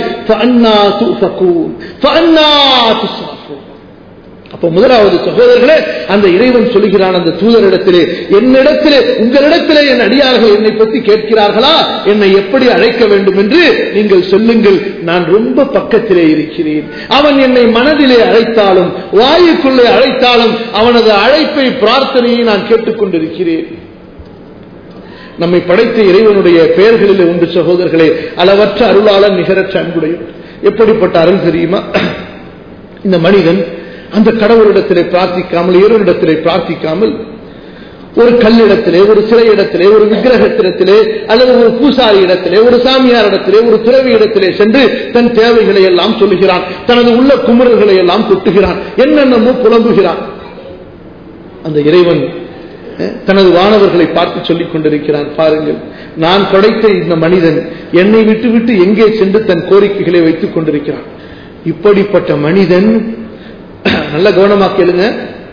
அப்ப முதலாவது சகோதரர்களே, அந்த இறைவன் சொல்லுகிறான் அந்த தூதரிடத்திலே, என்னிடத்திலே உங்களிடத்திலே என் அடியார்கள் என்னை பற்றி கேட்கிறார்களா, என்னை எப்படி அழைக்க வேண்டும் என்று நீங்கள் சொல்லுங்கள், நான் ரொம்ப பக்கத்திலே இருக்கிறேன். அவன் என்னை மனதிலே அழைத்தாலும் வாயுக்குள்ளே அழைத்தாலும் அவனது அழைப்பை பிரார்த்தனையை நான் கேட்டுக்கொண்டிருக்கிறேன். நம்மை படைத்த இறைவனுடைய பெயர்களில் ஒன்று சகோதரர்களே, அளவற்ற அருளாளன் நிகரற்ற அன்புடையவன். எப்படிப்பட்ட அருள் தெரியுமா? இந்த மனிதன் அந்த கடவுளிடத்திலே பிரார்த்திக்காமல், இறைவனிடத்திலே பிரார்த்திக்காமல், ஒரு கல்லிடத்திலே, ஒரு சிலை இடத்திலே, ஒரு விக்கிரகத்திடத்திலே, அல்லது ஒரு பூசாரி இடத்திலே, ஒரு சாமியார் இடத்திலே, ஒரு துறவி இடத்திலே சென்று தன் தேவைகளை எல்லாம் சொல்லுகிறான். தனது உள்ள குமுறல்களை எல்லாம் கொட்டுகிறான். என்னென்னமோ புலம்புகிறான். அந்த இறைவன் தனது வானவர்களை பார்த்து சொல்லிக் கொண்டிருக்கிறான். பாருங்கள், நான் படைத்த இந்த மனிதன் என்னை விட்டு விட்டு எங்கே சென்று தன் கோரிக்கைகளை வைத்துக் கொண்டிருக்கிறான். இப்படிப்பட்ட மனிதன், நல்ல கவனமாக கேளுங்க,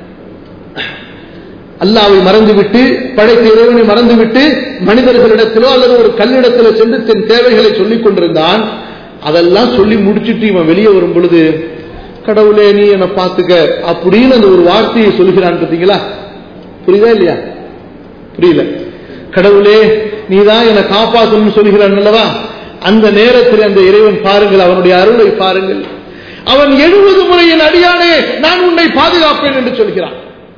அல்லாஹ்வை மறந்துவிட்டு, படைத்த இறைவனை மறந்துவிட்டு மனிதர்களிடத்திலோ அல்லது ஒரு கல்லிடத்திலோ சென்று தன் தேவைகளை சொல்லிக் கொண்டிருந்தான். அதெல்லாம் சொல்லி முடிச்சுட்டு இவன் வெளியே வரும் பொழுது, கடவுளே நீ என்னை பார்த்துக்க அப்படின்னு அந்த ஒரு வார்த்தையை சொல்கிறான். பார்த்தீங்களா? புரியுதா இல்லையா? புரியல. கடவுளே நீதான் என்னை காப்பாற்றணும்னு சொல்கிறான் அல்லவா? அந்த நேரத்தில் அந்த இறைவன் பாருங்கள், அவனுடைய அருளை பாருங்கள். அவன் 70 முறை என் அடியானே நான் உன்னை பாதுகாப்பேன் என்று சொல்கிறான்.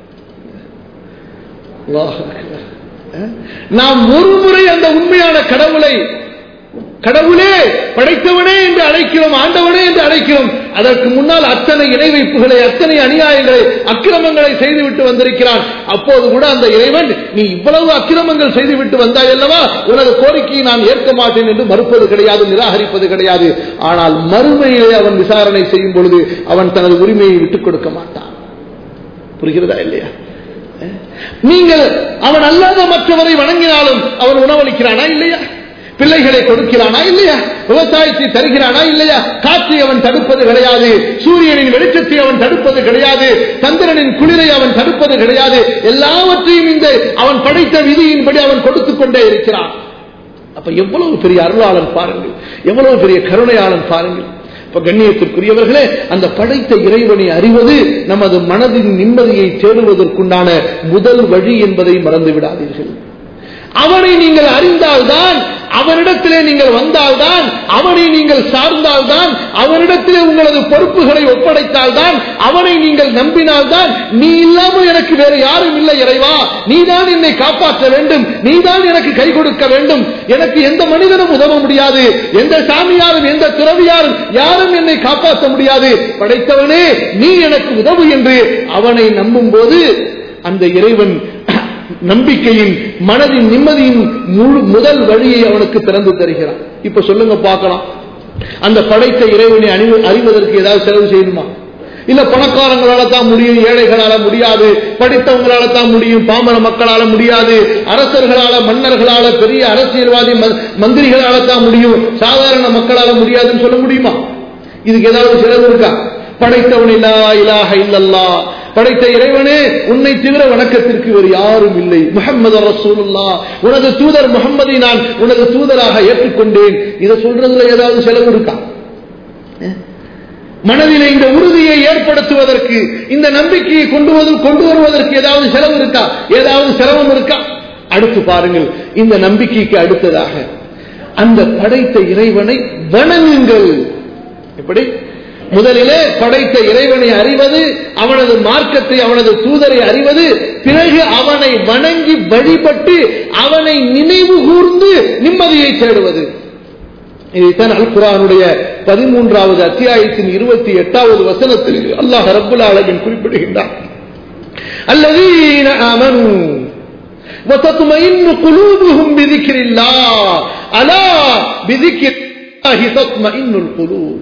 நாம் ஒரு முறை அந்த உண்மையான கடவுளை, கடவுளே படைத்தவனே என்று அழைக்கிறோம், ஆண்டவனே என்று அழைக்கிறோம். அதற்கு முன்னால் அத்தனை இணை வைப்புகளை, அத்தனை அநியாயங்களை, அக்கிரமங்களை செய்துவிட்டு வந்திருக்கிறான். அப்போது கூட அந்த இறைவன், நீ இவ்வளவு அக்கிரமங்கள் செய்துவிட்டு வந்தாய் அல்லவா, உனது கோரிக்கையை நான் ஏற்க மாட்டேன் என்று மறுப்பது கிடையாது, நிராகரிப்பது கிடையாது. ஆனால் மறுமையிலே அவன் விசாரணை செய்யும் பொழுது அவன் தனது உரிமையை விட்டுக் கொடுக்க மாட்டான். புரிகிறதா இல்லையா? நீங்கள் அவன் அல்லாத மற்றவரை வணங்கினாலும் அவன் உணவளிக்கிறானா இல்லையா? பிள்ளைகளை கொடுக்கிறானா இல்லையா? விவசாயத்தை தருகிறானா இல்லையா? காற்றை அவன் தடுப்பது கிடையாது, சூரியனின் வெளிச்சத்தை அவன் தடுப்பது கிடையாது, சந்திரனின் குளிரை அவன் தடுப்பது கிடையாது. எல்லாவற்றையும் இந்த அவன் படைத்த விதியின்படி அவன் கொடுத்துக் கொண்டே இருக்கிறான். அப்ப எவ்வளவு பெரிய அருளாளன் பாருங்கள், எவ்வளவு பெரிய கருணையாளன் பாருங்கள். இப்ப கண்ணியத்திற்குரியவர்களே, அந்த படைத்த இறைவனை அறிவது நமது மனதின் நிம்மதியை தேடுவதற்குண்டான முதல் வழி என்பதை மறந்து விடாதீர்கள். அவனை நீங்கள் அறிந்தால்தான், அவனிடத்திலே நீங்கள் வந்தால்தான், அவனை நீங்கள் சார்ந்தால்தான், அவனிடத்திலே உங்களது பொறுப்புகளை ஒப்படைத்தால்தான், அவனை நீங்கள் நம்பினால்தான், நீ இல்லாமல் எனக்கு வேறு யாரும் இல்லை இறைவா, நீதான் என்னை காப்பாற்ற வேண்டும், நீதான் எனக்கு கை கொடுக்க வேண்டும், எனக்கு எந்த மனிதனும் உதவ முடியாது, எந்த சாமியாரும் எந்த துறவியாரும் யாரும் என்னை காப்பாற்ற முடியாது, படைத்தவனே நீ எனக்கு உதவு என்று அவனை நம்பும் போது அந்த இறைவன் நம்பிக்கையின், மனதின் நிம்மதியின் முதல் வழியை அவனுக்கு திறந்து தருகிறான். இப்ப சொல்லுங்க பார்க்கலாம், அந்த படைத்த இறைவனை அறிவதற்கு ஏதாவது செலவு செய்யணுமா? இல்ல பணக்காரங்களால தான் முடியும், ஏழைகளால முடியாது, படித்தவங்களால தான் முடியும், பாமர மக்களால முடியாது, அரசர்களால, மன்னர்களால, பெரிய அரசியல்வாதி மந்திரிகளால தான் முடியும், சாதாரண மக்களால முடியாதுன்னு சொல்ல முடியுமா? இதுக்கு ஏதாவது செலவு இருக்கா? படைத்தவன் லா இலாஹ இல்லல்லாஹ், படைத்த இறைவனே உன்னை தவிர வணக்கத்திற்கு வேறு யாரும் இல்லை, முஹம்மது ரசூலுல்லாஹ், உனது தூதர் முஹம்மதை நான் உனது தூதராக ஏற்றுக்கொண்டேன். இதை சொல்றதுல ஏதாவது செலவு இருக்கா? மனதிலே இந்த உறுதியை ஏற்படுத்துவதற்கு, இந்த நம்பிக்கையை கொண்டு வருவதற்கு ஏதாவது செலவு இருக்கா? ஏதாவது சிரமம் இருக்கா? அடுத்து பாருங்கள், இந்த நம்பிக்கைக்கு அடுத்ததாக அந்த படைத்த இறைவனை வணங்குங்கள். எப்படி? முதலிலே படைத்த இறைவனை அறிவது, அவனது மார்க்கத்தை, அவனது தூதரை அறிவது, பிறகு அவனை வணங்கி வழிபட்டு அவனை நினைவு கூர்ந்து நிம்மதியை தேடுவது. இதைத்தான் அல் குர்ஆனுடைய 13வது அத்தியாயத்தின் 28வது வசனத்தில் அல்லாஹ் ரப்புல் ஆலமீன் குறிப்பிடுகின்றார். அல்லதீன ஆமனூ வதத்மஇன்னு குலூபுஹும் பிதிக்ரில்லாஹ் அலா பிதிக்ரில்லாஹி தத்மஇன்னுல் குலூப்.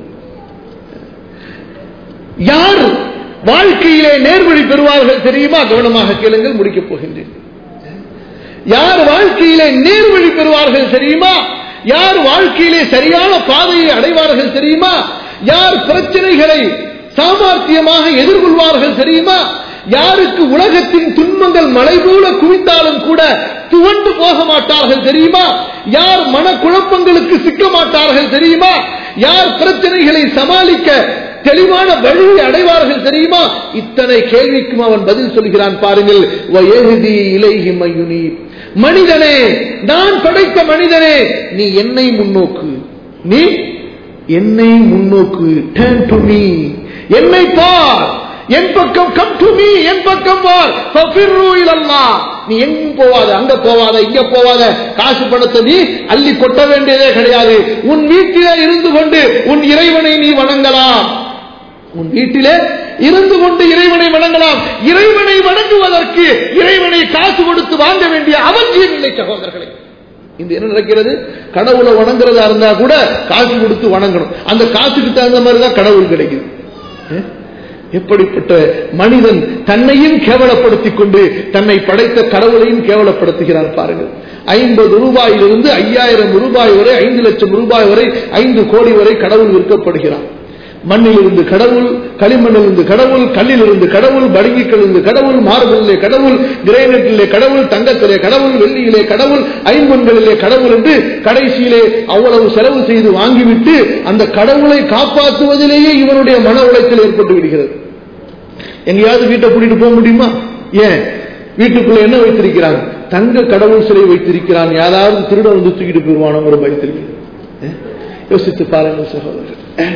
யார் வாழ்க்கையிலே நேர்வழி பெறுவார்கள் தெரியுமா? கவனமாக கேளுங்கள், முடிக்கப் போகின்றேன். யார் வாழ்க்கையிலே நேர்வழி பெறுவார்கள் தெரியுமா? யார் வாழ்க்கையிலே சரியான பாதையை அடைவார்கள் தெரியுமா? யார் பிரச்சனைகளை சாமர்த்தியமாக எதிர்கொள்வார்கள் தெரியுமா? யாருக்கு உலகத்தின் துன்பங்கள் மலை போல குவித்தாலும் கூட துவண்டு போக மாட்டார்கள் தெரியுமா? யார் மனக்குழப்பங்களுக்கு சிக்க மாட்டார்கள் தெரியுமா? யார் பிரச்சனைகளை சமாளிக்க தெளிவான வழியை அடைவார்கள் தெரியுமா? இத்தனை கேள்விக்கும் அவன் பதில் சொல்கிறான். பாருங்கள், வயஹ்தி இலைஹி மய்யுனீப். மனிதனே, நான் படைத்த மனிதனே, நீ என்னை முன்னோக்கு, நீ என்னை முன்னோக்கு, டர்ன் டு மீ, என்னை பார், என் பக்கம், கம் டு மீ, என் பக்கம் பார், ஃபஃபிர்ரு இலல்லாஹ். நீ எங்கும் போவாத, அங்க போவாத, இங்க போவாத, காசு பணத்தை நீ அள்ளி கொட்ட வேண்டியதே கிடையாது. உன் வீட்டிலே இருந்து கொண்டு உன் இறைவனை நீ வணங்கலாம். உன் வீட்டிலே இருந்து கொண்டு இறைவனை வணங்கலாம். இறைவனை வணங்குவதற்கு இறைவனை காசு கொடுத்து வாங்க வேண்டிய அவசியம் இல்லை சகோதரர்களே. இந்த என்ன நடக்கிறது? கடவுளை வணங்குறதா இருந்தா கூட காசு கொடுத்து வணங்கணும். அந்த காசுக்கு தகுந்த மாதிரிதான் கடவுள் கிடைக்குது. எப்படிப்பட்ட மனிதன் தன்னையும் கேவலப்படுத்திக் கொண்டு தன்னை படைத்த கடவுளையும் கேவலப்படுத்துகிறார் பாருங்கள். 50 ரூபாயிலிருந்து 5000 ரூபாய் வரை, 5 லட்சம் ரூபாய் வரை, 5 கோடி வரை கடவுள் விற்கப்படுகிறார். மண்ணிலிருந்து கடவுள், களிமண்ணிலிருந்து கடவுள், கல்லிலிருந்து கடவுள், படுங்கிலிருந்து கடவுள், மார்பிலே கடவுள், கிரேனைட்டிலே கடவுள், தங்கத்திலே கடவுள், வெள்ளியிலே கடவுள், ஐம்பொன்களிலே கடவுள் என்று கடைசியிலே அவ்வளவு செலவு செய்து வாங்கிவிட்டு அந்த கடவுளை காப்பாற்றுவதிலேயே இவனுடைய மன உளைச்சல் ஏற்பட்டு விடுகிறது. எங்கேயாவது வீட்டை கூட்டிட்டு போக முடியுமா? ஏன்? வீட்டுக்குள்ள என்ன வைத்திருக்கிறான்? தங்க கடவுள் சிலை வைத்திருக்கிறான். யாராவது திருட வந்து தூக்கிட்டு போயிருவானோங்கிற பயத்திருக்கிறது. யோசித்து பாருங்கள் சகோதரர்.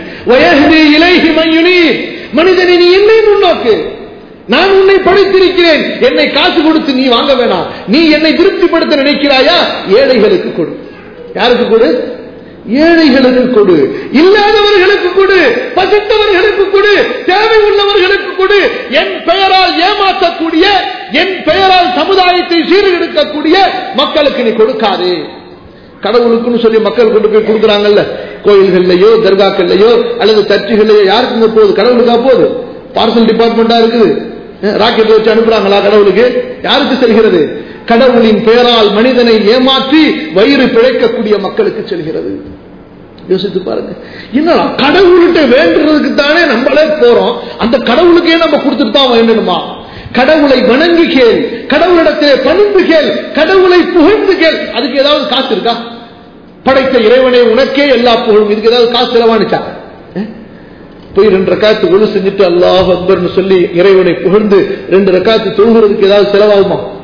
மனிதனை நீ என்னை முன்னோக்கு, நான் உன்னை படைத்திருக்கிறேன், என்னை காசு கொடுத்து நீ வாங்க வேணாம். நீ என்னை திருப்திப்படுத்த நினைக்கிறாயா? ஏழைகளுக்கு கொடு. யாருக்கு கொடு? ஏழைகளுக்கு கொடு, இல்லாதவர்களுக்கு கொடு, பசித்தவர்களுக்கு கொடு, தேவை உள்ளவர்களுக்கு கொடு. என் பெயரால் ஏமாற்றக்கூடிய, என் பெயரால் சமுதாயத்தை சீர்கெடுக்கக்கூடிய மக்களுக்கு நீ கொடுக்காது. கடவுளுக்குன்னு சொல்லி மக்கள் கொண்டு போய் கொடுக்குறாங்கல்ல, கோயில்கள்லயோ தர்காக்கள்லயோ அல்லது சர்ச்சுகள்லயோ, யாருக்குங்க போகுது? கடவுளுக்கா போகுது? பார்சல் டிபார்ட்மெண்டா இருக்குது, ராக்கெட் வச்சு அனுப்புறாங்களா கடவுளுக்கு? யாருக்கு செல்கிறது? கடவுளின் பெயரால் மனிதனை ஏமாற்றி வயிறு பிழைக்கக்கூடிய மக்களுக்கு செல்கிறது. யோசித்து பாருங்க. என்னடா கடவுள்கிட்ட வேண்டுறதுக்கு தானே நம்மளே போறோம், அந்த கடவுளுக்கே நம்ம கொடுத்துட்டு தான் வேண்டணுமா? கடவுளை வணங்கி கேள், கடவுளிடத்திலே பணிந்து கேள், கடவுளை புகழ்ந்து கேள். அதுக்கு ஏதாவது காசு இருக்கா? படைத்த இறைவனை உனக்கே எல்லா புகழும், இதுக்கு ஏதாவது காசு செலவானுச்சா? போய் 2 ரக்காத்து ஒழு செஞ்சுட்டு அல்லாஹ் அக்பர்னு சொல்லி இறைவனை புகழ்ந்து 2 ரக்காத்து தொழுகிறதுக்கு ஏதாவது செலவாகுமா?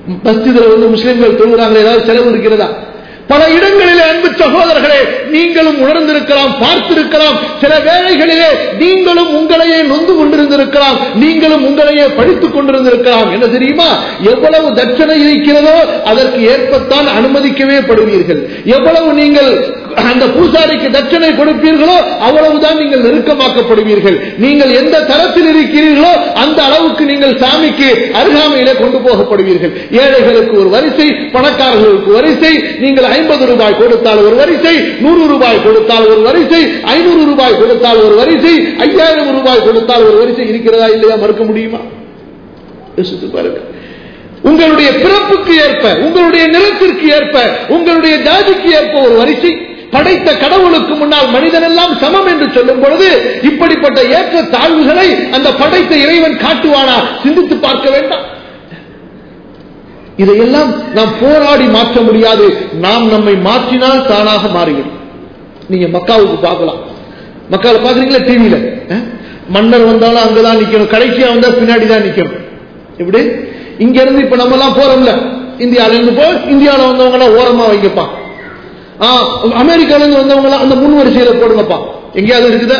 மஸ்ஜிதுல வந்து முஸ்லிம்கள் தொழுகிறாங்க, ஏதாவது செலவு இருக்கிறதா? பல இடங்களிலே அன்பு சகோதரர்களே நீங்களும் உணர்ந்திருக்கலாம், பார்த்திருக்கலாம். சில வேளைகளிலே நீங்களும் உங்களையே நொந்து கொண்டிருந்திருக்கலாம், நீங்களும் உங்களையே படித்துக் கொண்டிருந்திருக்கலாம். என்ன தெரியுமா? எவ்வளவு தட்சணை இருக்கிறதோ அதற்கு ஏற்பத்தான் அனுமதிக்கவே படுவீர்கள். எவ்வளவு நீங்கள் அந்த பூசாரிக்கு தட்சணை கொடுப்பீர்களோ அவ்வளவுதான் நீங்கள் நெருக்கமாக்கப்படுவீர்கள். நீங்கள் எந்த தரத்தில் இருக்கிறீர்களோ அந்த அளவுக்கு நீங்கள் சாமிக்கு அருகாமையிலே கொண்டு போகப்படுவீர்கள். ஏழைகளுக்கு ஒரு வரிசை, பணக்காரர்களுக்கு வரிசை. நீங்கள் 50 ரூபாய் கொடுத்தால் ஒரு வரிசை, 100 ரூபாய் கொடுத்தால் ஒரு வரிசை, 500 ரூபாய் கொடுத்தால் ஒரு வரிசை, 5000 ரூபாய் கொடுத்தால் ஒரு வரிசை. இருக்கிறதா இல்லையா? மறுக்க முடியுமா? யோசித்து பாருங்க. உங்களுடைய பிறப்புக்கு ஏற்ப, உங்களுடைய நிறத்திற்கு ஏற்ப, உங்களுடைய ஜாதிக்கு ஏற்ப ஒரு வரிசை. படைத்த கடவுளுக்கு முன்னால் மனிதன் எல்லாம் சமம் என்று சொல்லும் பொழுது இப்படிப்பட்ட ஏற்ற தாழ்வுகளை அந்த படைத்த இறைவன் காட்டுவானா? சிந்தித்து பார்க்க வேண்டாம். இதையெல்லாம் நாம் போராடி மாற்ற முடியாது. நாம் நம்மை மாற்றினால் தானாக மாறிவிடும். நீங்க மக்காவுக்கு பார்க்கலாம். மக்காவை பாக்குறீங்களா? டிவியில மன்னர் வந்தாலும் அங்கதான் நிக்கணும், கடைசியா வந்தா பின்னாடி தான் நிக்கணும். இப்படி இங்க இருந்து இப்ப நம்ம எல்லாம் போறோம்ல, இந்தியால இருந்து போ, இந்தியாவில வந்தவங்க எல்லாம் ஓரமா வைங்கப்பா, அமெரிக்கால இருந்து வந்தவங்க அந்த முன் வரிசையில போடுங்கப்பா. எங்கேயாவது இருக்குதா?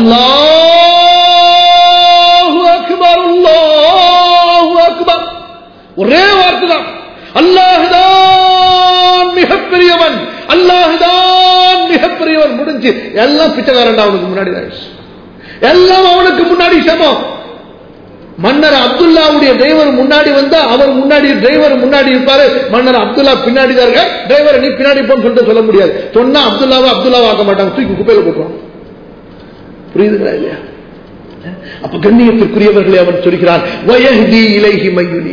அல்லாஹு அக்பர், அல்லாஹு அக்பர். ஒரே வார்த்தை தான், அல்லாஹுதான் மிகப்பெரியவன், அல்லாஹுதான் மிகப்பெரியவன். முடிஞ்சு. எல்லாம் பிச்சைக்காரன் அவனுக்கு முன்னாடி, எல்லாம் அவனுக்கு முன்னாடி சமம். மன்னர் அப்துல்லாவுடைய டிரைவர் முன்னாடி வந்தா அவர் முன்னாடி, டிரைவர் முன்னாடி இருப்பாரு, மன்னர் அப்துல்லா பின்னாடி தான் இருக்க. டிரைவர் நீ பின்னாடி போன்னு சொல்லிட்டு சொல்ல முடியாது. சொன்னா அப்துல்லாவை ஆக்க மாட்டாங்க, தூக்கி குப்பையில போட்டுருவாங்க. புரியுதுங்களா இல்லையா? அப்ப கண்ணியத்திற்குரியவர்களை அவன் சொல்கிறான், வயஹ்தி இலைஹி மய்யுனி,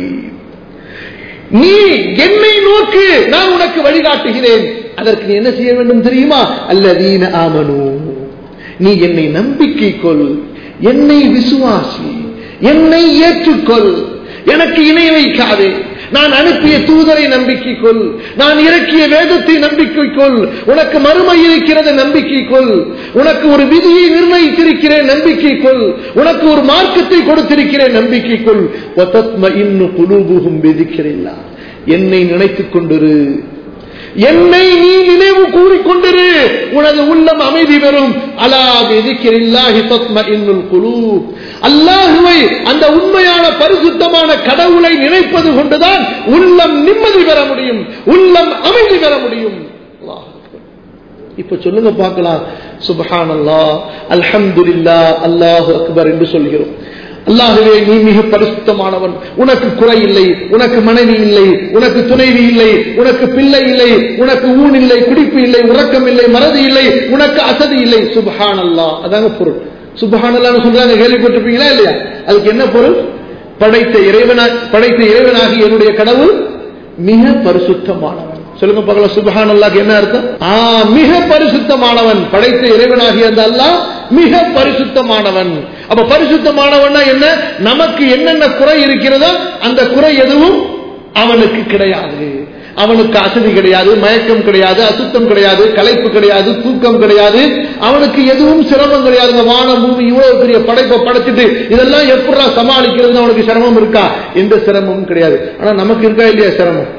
நீ என்னை நோக்கு, நான் உனக்கு வழிகாட்டுகிறேன். அதற்கு நீ என்ன செய்ய வேண்டும் தெரியுமா? அல்லதீன ஆமனு, நீ என்னை நம்பிக்கை கொள், என்னை விசுவாசி, என்னை ஏற்றுக்கொள், எனக்கு இணை வைக்காதே. நான் அனுப்பிய தூதரை நம்பிக்கை கொள், நான் இறக்கிய வேதத்தை நம்பிக்கை கொள், உனக்கு மறுமை இருக்கிறத நம்பிக்கை கொள், உனக்கு ஒரு விதியை நிர்ணயித்திருக்கிறேன் நம்பிக்கை கொள், உனக்கு ஒரு மார்க்கத்தை கொடுத்திருக்கிறேன் நம்பிக்கை கொள். வதத்மஇன்னு குலூபுஹும் பிதிக்ரில்லாஹ், என்னை நினைத்துக் கொண்டிரு, என்னை நீ நினைவு கூறிக்கொண்டிரு, உனது உள்ளம் அமைதி பெறும். அலா பிதிக்ரில்லாஹி தத்மஇன்னுல் குலூப், அல்லாஹ்வை, அந்த உண்மையான பரிசுத்தமான கடவுளை நினைப்பது கொண்டுதான் உள்ளம் நிம்மதி பெற முடியும், உள்ளம் அமைதி பெற முடியும். அல்லாஹ் அக்பர். இப்ப சொல்லுங்க பார்க்கலாம், சுப்ஹானல்லாஹ், அல்ஹம்துலில்லாஹ், அல்லாஹு அக்பர் என்று சொல்கிறோம். அல்லாஹ்வே நீ மிக பரிசுத்தமானவன், உனக்கு குறை இல்லை, உனக்கு மனைவி இல்லை, உனக்கு துணைவி இல்லை, உனக்கு பிள்ளை இல்லை, உனக்கு ஊன் இல்லை, குடிப்பு இல்லை, உறக்கம் இல்லை, மறதி இல்லை, உனக்கு அசதி இல்லை. சுப்ஹானல்லாஹ், அதாங்க பொருள். சுப்ஹானல்லாஹ்னு சொல்றாங்க, கேள்விப்பட்டிருப்பீங்களா இல்லையா? அதுக்கு என்ன பொருள்? படைத்த இறைவனாகி என்னுடைய கடவுள் மிக பரிசுத்தமானவன். சொல்லுங்க பார்க்கலாம், சுப்ஹானல்லாஹ்க்கு என்ன அர்த்தம்? மிக பரிசுத்தமானவன், படைத்த இறைவனாகி அந்த அல்லாஹ் மிக பரிசுத்தமானவன். அப்ப பரிசுத்தமானவன் என்ன? நமக்கு என்னென்ன குறை இருக்கிறதோ அந்த குறை எதுவும் அவனுக்கு கிடையாது. அவனுக்கு அசதி கிடையாது, மயக்கம் கிடையாது, அசுத்தம் கிடையாது, களைப்பு கிடையாது, தூக்கம் கிடையாது, அவனுக்கு எதுவும் சிரமம் கிடையாது. வானம் பூமி இவ்வளவு பெரிய படைப்பை படைச்சிட்டு இதெல்லாம் எப்படா சமாளிக்கிறது, அவனுக்கு சிரமம் இருக்கா? எந்த சிரமமும் கிடையாது. ஆனா நமக்கு இருக்கா இல்லையா சிரமம்?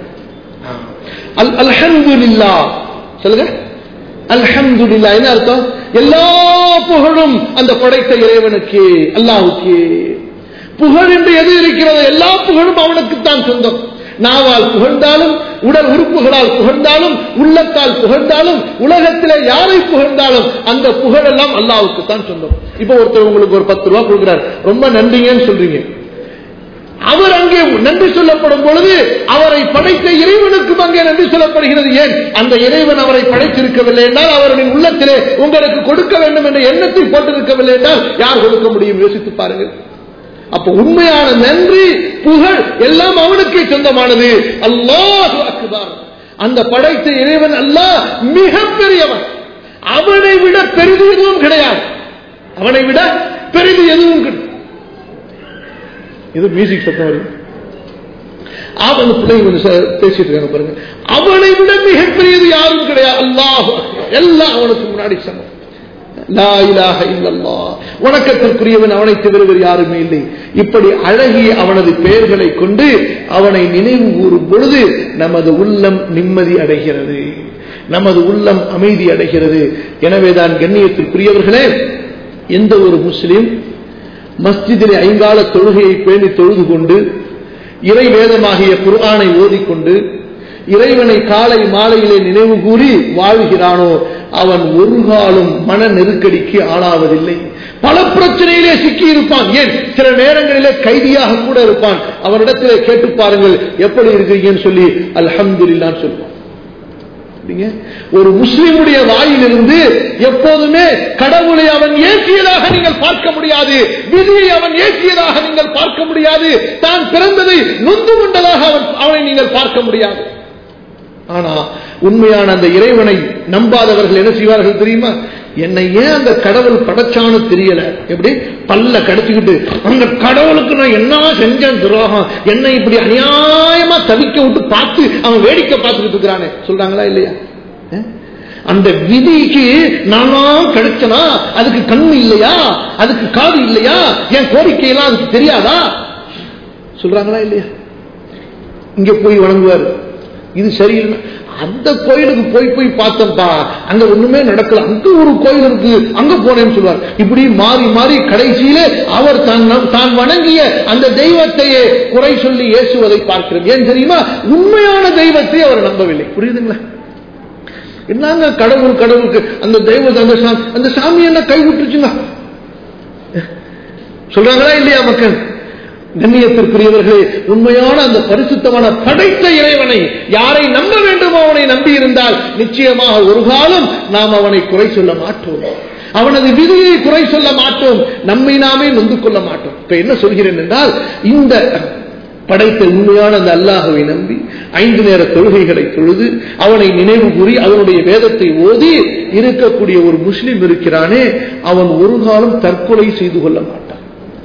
அல்ஹம்துலில்லாஹ் சொல்லுங்க, அல்ஹம்துலில்லாஹ் என்ன அர்த்தம்? எல்லா புகழும் அந்த படைத்த இறைவனுக்கு, அல்லாஹ்வுக்கு. புகழ் என்று எது இருக்கிறதோ எல்லா புகழும் அவனுக்குத்தான் சொந்தம். நாவால் புகழ்ந்தாலும், உடல் உறுப்புகளால் புகழ்ந்தாலும், உள்ளத்தால் புகழ்ந்தாலும், உலகத்திலே யாரை புகழ்ந்தாலும் அந்த புகழெல்லாம் அல்லாஹ்வுக்கு தான் சொந்தம். இப்ப ஒருத்தர் உங்களுக்கு ஒரு 10 ரூபாய் கொடுக்கிறார், ரொம்ப நன்றிங்கன்னு சொல்றீங்க. அவர் அங்கே நன்றி சொல்லப்படும் பொழுது அவரை படைத்த இறைவனுக்கும் அங்கே நன்றி சொல்லப்படுகிறது. ஏன்? அந்த இறைவன் அவரை படைத்திருக்கவில்லை என்றால், அவரின் உள்ளத்திலே உங்களுக்கு கொடுக்க வேண்டும் என்ற எண்ணத்தை போட்டிருக்கவில்லை என்றால் யார் கொடுக்க முடியும்? யோசித்து பாருங்கள். அப்ப உண்மையான நன்றி, புகழ் எல்லாம் அவனுக்கே சொந்தமானது. அல்லாஹு அக்பர். அந்த படைத்த இறைவன் அல்லாஹ் மிக பெரியவன். அவனை விட பெரிது எதுவும் கிடையாது. அவனை விட பெரிது எதுவும் கிடையாது. இது மியூசிக் சத்தம் வருது. அவன் பிள்ளைங்க பேசிட்டு இருக்காங்க பாருங்க. அவனை விட மிகப்பெரியது யாரும் கிடையாது. அல்லாஹ் எல்லாம் அவனுக்கு முன்னாடி சமம். லா இலாஹ இல்லல்லாஹ், வணக்கத்திற்குரியவன் அவனை தவிர வேறு யாருமே இல்லை. இப்படி அழகிய அவனது பெயர்களை கொண்டு அவனை நினைவு கூறும் பொழுது நமது உள்ளம் நிம்மதி அடைகிறது, நமது உள்ளம் அமைதி அடைகிறது. எனவேதான் கண்ணியத்திற்குரியவர்களே, எந்த ஒரு முஸ்லிம் மஸ்ஜிதிலே ஐங்கால தொழுகையை பேணி தொழுது கொண்டு இறை வேதமாகிய குர்ஆனை ஓதிக்கொண்டு இறைவனை காலை மாலையிலே நினைவு கூறி வாழ்கிறானோ அவன் ஒரு காலம் மன நெருக்கடிக்கு ஆளாவதில்லை. பல பிரச்சனையிலே சிக்கி இருப்பான், ஏன் சில நேரங்களிலே கைதியாக கூட இருப்பான். அவனிடத்திலே கேட்டு பாருங்கள் எப்படி இருக்கிறீங்கன்னு சொல்லி அல்ஹம்துலில்லாஹ் சொல்லுவான். ஒரு முஸ்லிமுடைய வாயிலிருந்து எப்போதுமே கடவுளை அவன் ஏற்றியதாக நீங்கள் பார்க்க முடியாது, விதியை அவன் ஏற்றியதாக நீங்கள் பார்க்க முடியாது, தான் பிறந்ததை நொந்து கொண்டதாக அவனை நீங்கள் பார்க்க முடியாது. ஆனா உண்மையான அந்த இறைவனை நம்பாதவர்கள் என்ன செய்வார்கள் தெரியுமா? என்னை ஏன் அந்த கடவுள் படைச்சான்னு தெரியல, எப்படி பல்ல கடிச்சுக்கிட்டு அந்த கடவுளுக்கு நான் என்ன செஞ்சேன் துரோகம், என்னை இப்படி அநியாயமா தவிக்க விட்டு பார்த்து அவன் வேடிக்கை பார்த்துக்கிட்டு இருக்கிறானே சொல்றாங்களா இல்லையா? அந்த விதிக்கு நானா கிடைச்சனா, அதுக்கு கண்ணு இல்லையா, அதுக்கு காது இல்லையா, என் கோரிக்கையெல்லாம் அதுக்கு தெரியாதா சொல்றாங்களா இல்லையா? இங்க போய் வணங்குவார், இது சரியில்லை. அந்த கோயிலுக்கு போய் பார்த்தப்பா அங்க ஒண்ணுமே நடக்கல, அங்க ஒரு கோயில் இருக்கு அங்க போனேன்னு சொல்வார். இப்படி மாறி மாறி கடைசியிலே அவர் தான் வணங்கிய அந்த தெய்வத்தையே குறை சொல்லி ஏசுவதை பார்க்கிறோம். ஏன் தெரியுமா? உண்மையான தெய்வத்தை அவர் நம்பவில்லை. புரியுதுங்களா? என்னங்க கடவுள் கடவுளுக்கு அந்த தெய்வத்தை அந்த சாமி என்ன கை விட்டுருச்சுங்க சொல்றாங்களா இல்லையா மக்கள்? கண்ணியத்திற்குரியவர்களே, உண்மையான அந்த பரிசுத்தமான படைத்த இறைவனை யாரை நம்ப வேண்டுமோ அவனை நம்பி இருந்தால் நிச்சயமாக ஒரு காலம் நாம் அவனை குறை சொல்ல மாட்டோம், அவனது விதியை குறை சொல்ல மாட்டோம், நம்மை நாமே நொந்து கொள்ள மாட்டோம். இப்ப என்ன சொல்கிறேன் என்றால், இந்த படைத்த உண்மையான அந்த அல்லாஹ்வை நம்பி 5 நேர தொழுகைகளை தொழுது அவனை நினைவு கூறி அவனுடைய வேதத்தை ஓதி இருக்கக்கூடிய ஒரு முஸ்லிம் இருக்கிறானே, அவன் ஒரு காலம் தற்கொலை செய்து கொள்ள மாட்டான்.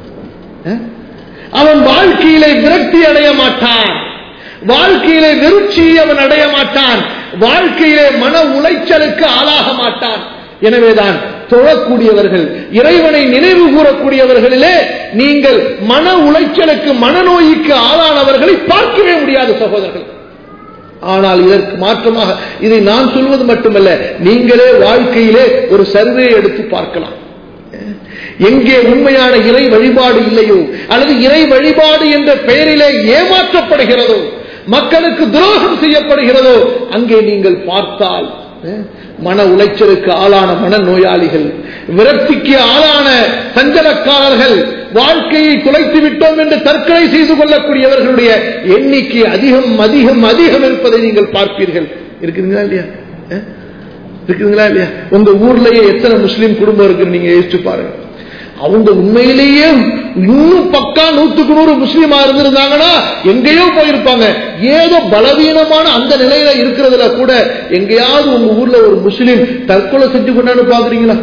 அவன் வாழ்க்கையிலே விரக்தி அடைய மாட்டான், வாழ்க்கையிலே வெறுச்சியை அவன் அடைய மாட்டான், வாழ்க்கையிலே மன உளைச்சலுக்கு ஆளாக மாட்டான். எனவேதான் தொழக்கூடியவர்கள், இறைவனை நினைவு கூறக்கூடியவர்களிலே நீங்கள் மன உளைச்சலுக்கு மனநோய்க்கு ஆளானவர்களை பார்க்கவே முடியாது சகோதரர்கள். ஆனால் இதற்கு மாற்றமாக இதை நான் சொல்வது மட்டுமல்ல, நீங்களே வாழ்க்கையிலே ஒரு சர்வே எடுத்து பார்க்கலாம். எங்கே உண்மையான இறை வழிபாடு இல்லையோ, அல்லது இறை வழிபாடு என்ற பெயரிலே ஏமாற்றப்படுகிறதோ, மக்களுக்கு துரோகம் செய்யப்படுகிறதோ, அங்கே நீங்கள் பார்த்தால் மன உளைச்சலுக்கு ஆளான மனநோயாளிகள், விரக்திக்கு ஆளான சஞ்சலக்காரர்கள், வாழ்க்கையை குலைத்து விட்டோம் என்று தற்கொலை செய்து கொள்ளக்கூடியவர்களுடைய எண்ணிக்கை அதிகம் அதிகம் அதிகம் இருப்பதை நீங்கள் பார்ப்பீர்கள். இருக்குதுங்களா இல்லையா? இருக்குதுங்களா இல்லையா? உங்க ஊர்லயே எத்தனை முஸ்லீம் குடும்பம் இருக்குன்னு நீங்க யோசிச்சு பாருங்க. அவங்க உண்மையிலேயே இன்னும் பக்கா 100க்கு 100 முஸ்லீமா இருந்திருந்தாங்கன்னா எங்கேயோ போயிருப்பாங்க. ஏதோ பலவீனமான அந்த நிலையில இருக்கிறதுல கூட எங்கேயாவது உங்க ஊர்ல ஒரு முஸ்லீம் தற்கொலை செஞ்சு கொண்டான்னு பாக்குறீங்களா?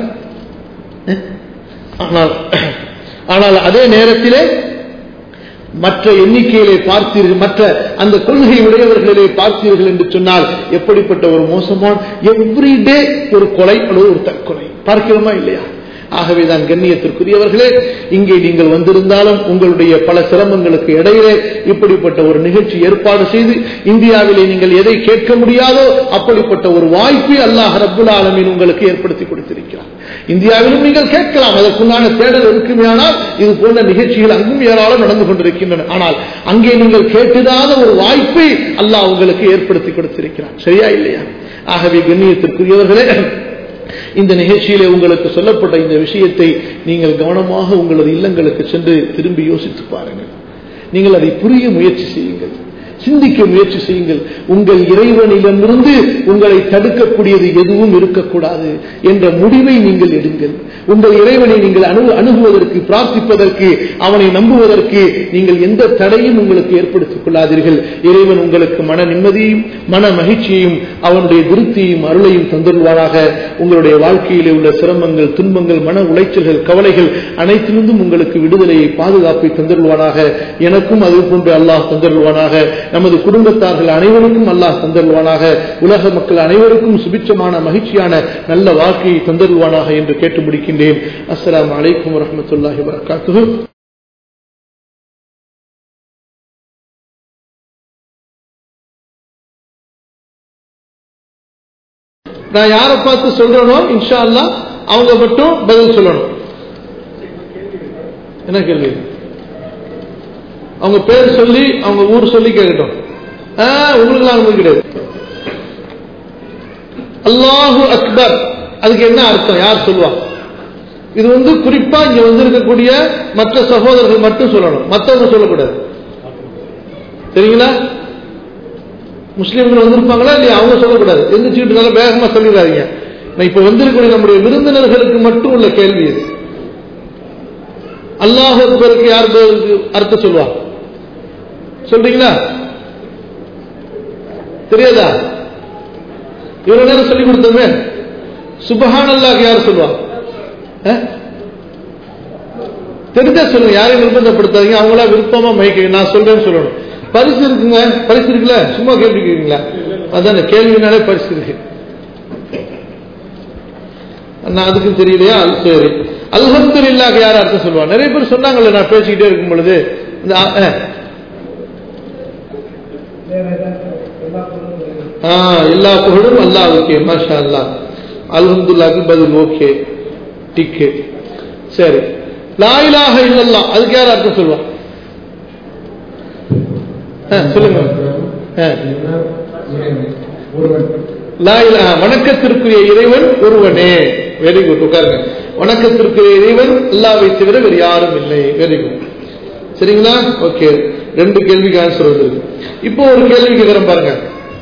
ஆனால் அதே நேரத்திலே மற்ற எண்ணிக்கையிலே பார்த்தீர்கள், மற்ற அந்த கொள்கை உடையவர்களிலே பார்த்தீர்கள் என்று சொன்னால் எப்படிப்பட்ட ஒரு மோசமான எவ்ரிடே ஒரு கொலை அல்லது ஒரு தற்கொலை பார்க்கிறோமா இல்லையா? ஆகவேதான் கண்ணியத்திற்குரியவர்களே, இங்கே நீங்கள் வந்திருந்தாலும் உங்களுடைய பல சிரமங்களுக்கு இடையிலே இப்படிப்பட்ட ஒரு நிகழ்ச்சி ஏற்பாடு செய்து இந்தியாவிலே நீங்கள் எதை கேட்க முடியாதோ அப்படிப்பட்ட ஒரு வாய்ப்பை அல்லாஹ் ரப்புல் ஆலமீன் உங்களுக்கு ஏற்படுத்தி கொடுத்திருக்கிறார். இந்தியாவிலும் நீங்கள் கேட்கலாம், அதற்குண்டான தேடல் இருக்குமேயானால் இது போன்ற நிகழ்ச்சிகள் அங்கும் ஏராளம் நடந்து கொண்டிருக்கின்றன. ஆனால் அங்கே நீங்கள் கேட்டதான ஒரு வாய்ப்பை அல்லாஹ் உங்களுக்கு ஏற்படுத்தி கொடுத்திருக்கிறார். சரியா இல்லையா? ஆகவே கண்ணியத்திற்குரியவர்களே, இந்த நிகழ்ச்சியிலே உங்களுக்கு சொல்லப்பட்ட இந்த விஷயத்தை நீங்கள் கவனமாக உங்களது இல்லங்களுக்கு சென்று திரும்பி யோசித்து பாருங்கள். நீங்கள் அதை புரிய முயற்சி செய்யுங்கள், சிந்திக்க முயற்சி செய்யுங்கள். உங்கள் இறைவனிடமிருந்து உங்களை தடுக்கக்கூடியது எதுவும் இருக்கக்கூடாது என்ற முடிவை நீங்கள் எடுங்கள். உங்கள் இறைவனை நீங்கள் அணுகுவதற்கு, பிரார்த்திப்பதற்கு, அவனை நம்புவதற்கு நீங்கள் எந்த தடையும் உங்களுக்கு ஏற்படுத்திக் கொள்ளாதீர்கள். இறைவன் உங்களுக்கு மன நிம்மதியையும் மன மகிழ்ச்சியையும் அவனுடைய திருப்தியையும் அருளையும் தந்துள்வாராக. உங்களுடைய வாழ்க்கையிலே உள்ள சிரமங்கள், துன்பங்கள், மன உளைச்சல்கள், கவலைகள் அனைத்திலிருந்தும் உங்களுக்கு விடுதலையை, பாதுகாப்பை தந்துள்வானாக. எனக்கும் அது போன்று அல்லாஹ் தந்துள்வானாக. நமது குடும்பத்தார்கள் அனைவருக்கும் அல்லாஹ் தந்தருவானாக. உலக மக்கள் அனைவருக்கும் சுபிட்சமான மகிழ்ச்சியான நல்ல வாழ்க்கையை தந்தருவானாக என்று கேட்டு முடிக்கின்றேன். அஸ்ஸலாமு அலைக்கும் வரஹ்மத்துல்லாஹி வபரகாத்துஹு. நான் யாரை பார்த்து சொல்றேனோ இன்ஷா அல்லாஹ் அவங்க மட்டும் பதில் சொல்லணும். என்ன கேள்வி? அவங்க பேர் சொல்லி அவங்க ஊர் சொல்லி கேட்கட்டும். உங்களுக்கு அனுமதி கிடையாது. அல்லாஹு அக்பர் அதுக்கு என்ன அர்த்தம் யார் சொல்லுவா? இது குறிப்பா இங்க வந்திருக்கக்கூடிய மற்ற சகோதரர்கள் மட்டும் சொல்லணும், மற்றவங்க சொல்லக்கூடாது. சரிங்களா? முஸ்லீம்கள் வந்திருப்பாங்களா இல்லையா? அவங்க சொல்லக்கூடாது. எந்திரிச்சுட்டு நல்லா வேகமா சொல்லிடாதீங்க. நான் இப்ப வந்திருக்கக்கூடிய நம்முடைய விருந்தினர்களுக்கு மட்டும் உள்ள கேள்வி இது. அல்லாஹ் அக்பருக்கு யார் அர்த்தம் சொல்லுவா? சொல்றீங்களா? தெரியாதா? இவ்வளவு நேரம் சொல்லிக் கொடுத்தோமே. சுபஹான் அல்லாஹ் யார் சொல்லுவா? தெரிஞ்சா சொல்லுங்க, யாரையும் நிர்பந்தப்படுத்தாதீங்க. அவங்களா விருப்பமா மைக்க நான் சொல்றேன்னு சொல்லணும். பரிசு இருக்குங்க, பரிசு இருக்குல்ல, சும்மா கேள்வி கேட்குறீங்களா? அதான் கேள்வினாலே பரிசு இருக்கு. நான் அதுக்கும் தெரியலையா? சரி, அல்ஹம்துலில்லாஹ் யார் அர்த்தம் சொல்லுவா? நிறைய பேர் சொன்னாங்கல்ல நான் பேசிக்கிட்டே இருக்கும் பொழுது. எல்லா புகழும் அல்லாஹ்வுக்கே. மாஷா அல்லாஹ். அல்ஹம்துலில்லாஹ்க்கு பதில் ஓகே, டிக்கு. சரி, லா இலாஹ இல்லல்லாஹ் அதுக்கு யார் அர்த்தம் சொல்லுவா? சொல்லுங்க. லா இலாஹ வணக்கத்திற்குரிய இறைவன் ஒருவனே. வெரி குட், உட்காருங்க. வணக்கத்திற்குரிய இறைவன் அல்லாஹ்வை தவிர வேறு யாரும் இல்லை. Very good. சரிங்களா? ஓகே, 2 கேள்விக்கு ஆன்சர் வந்திருக்கு. இப்போ ஒரு கேள்வி கேட்கிறேன் பாருங்க.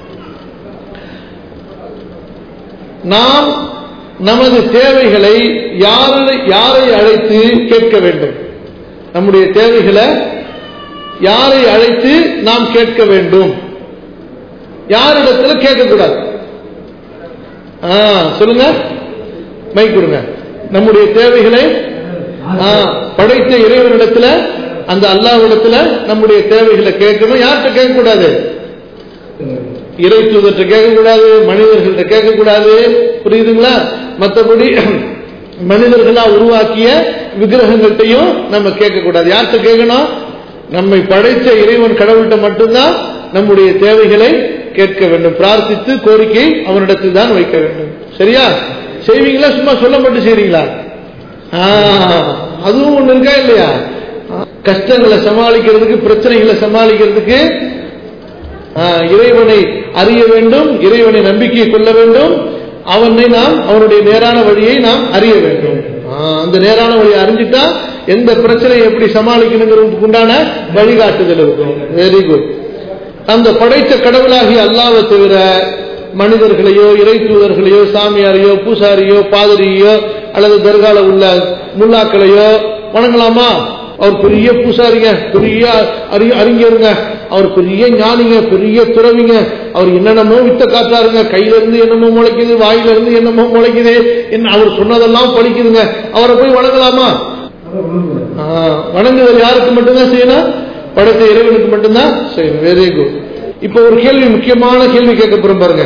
நாம் நமது தேவைகளை யாரை அழைத்து கேட்க வேண்டும்? நம்முடைய தேவைகளை யாரை அழைத்து நாம் கேட்க வேண்டும்? யாரிடத்துல கேட்கக்கூடாது? சொல்லுங்க, மைக் கொடுங்க. நம்முடைய தேவைகளை படைத்த இறைவனிடத்துல, அந்த அல்லாஹ்விடத்துல நம்முடைய தேவைகளை கேட்கணும். யார்கிட்ட கேட்கக்கூடாது? இறை தூதர்கிட்ட கேட்கக்கூடாது, மனிதர்கள்ட்ட கேட்கக்கூடாது. புரியுதுங்களா? மற்றபடி மனிதர்களா உருவாக்கிய விக்கிரகங்கள்ட்டையும் நம்ம கேட்கக்கூடாது. யார்கிட்ட கேட்கணும்? நம்மை படைத்த இறைவன் கடவுள்கிட்ட மட்டும்தான் நம்முடைய தேவைகளை கேட்க வேண்டும். பிரார்த்தித்து கோரிக்கை அவனிடத்தில் தான் வைக்க வேண்டும். சரியா? செய்வீங்களா? சும்மா சொல்ல மட்டும் செய்றீங்களா? அதுவும் ஒண்ணு இருக்கா இல்லையா? கஷ்டங்களை சமாளிக்கிறதுக்கு, பிரச்சனைகளை சமாளிக்கிறதுக்கு இறைவனை அறிய வேண்டும், இறைவனை நம்பிக்கை கொள்ள வேண்டும், அவனுடைய நேரான வழியை நாம் அறிய வேண்டும். அந்த நேரான வழியை அறிஞ்சிட்டா எந்த பிரச்சனையை எப்படி சமாளிக்கணுங்கிறதுக்கு உண்டான வழிகாட்டுதல் இருக்கும். Very good. அந்த படைத்த கடவுளாகிய அல்லாஹ்வை தவிர மனிதர்களையோ, இறை தூதர்களையோ, சாமியாரையோ, பூசாரியோ, பாதிரியோ அல்லது தர்கால உள்ள முல்லாக்களையோ வணங்கலாமா? அவர் பெரிய பூசாரிங்க, பெரிய அறிஞருங்க, அவர் பெரிய ஞானிங்க, பெரிய துறவிங்க, அவர் என்னென்னமோ வித்த காட்டாருங்க. கையில இருந்து என்னமோ முளைக்குது, வாயில இருந்து என்னமோ முளைக்குது, அவர் சொன்னதெல்லாம் படிக்குதுங்க. அவரை போய் வணங்கலாமா? வணங்குதல் யாருக்கு மட்டும்தான் செய்யணும்? படைத்த இறைவனுக்கு மட்டும்தான் செய்யணும். Very good. இப்ப ஒரு கேள்வி, முக்கியமான கேள்வி கேட்க போறோம் பாருங்க.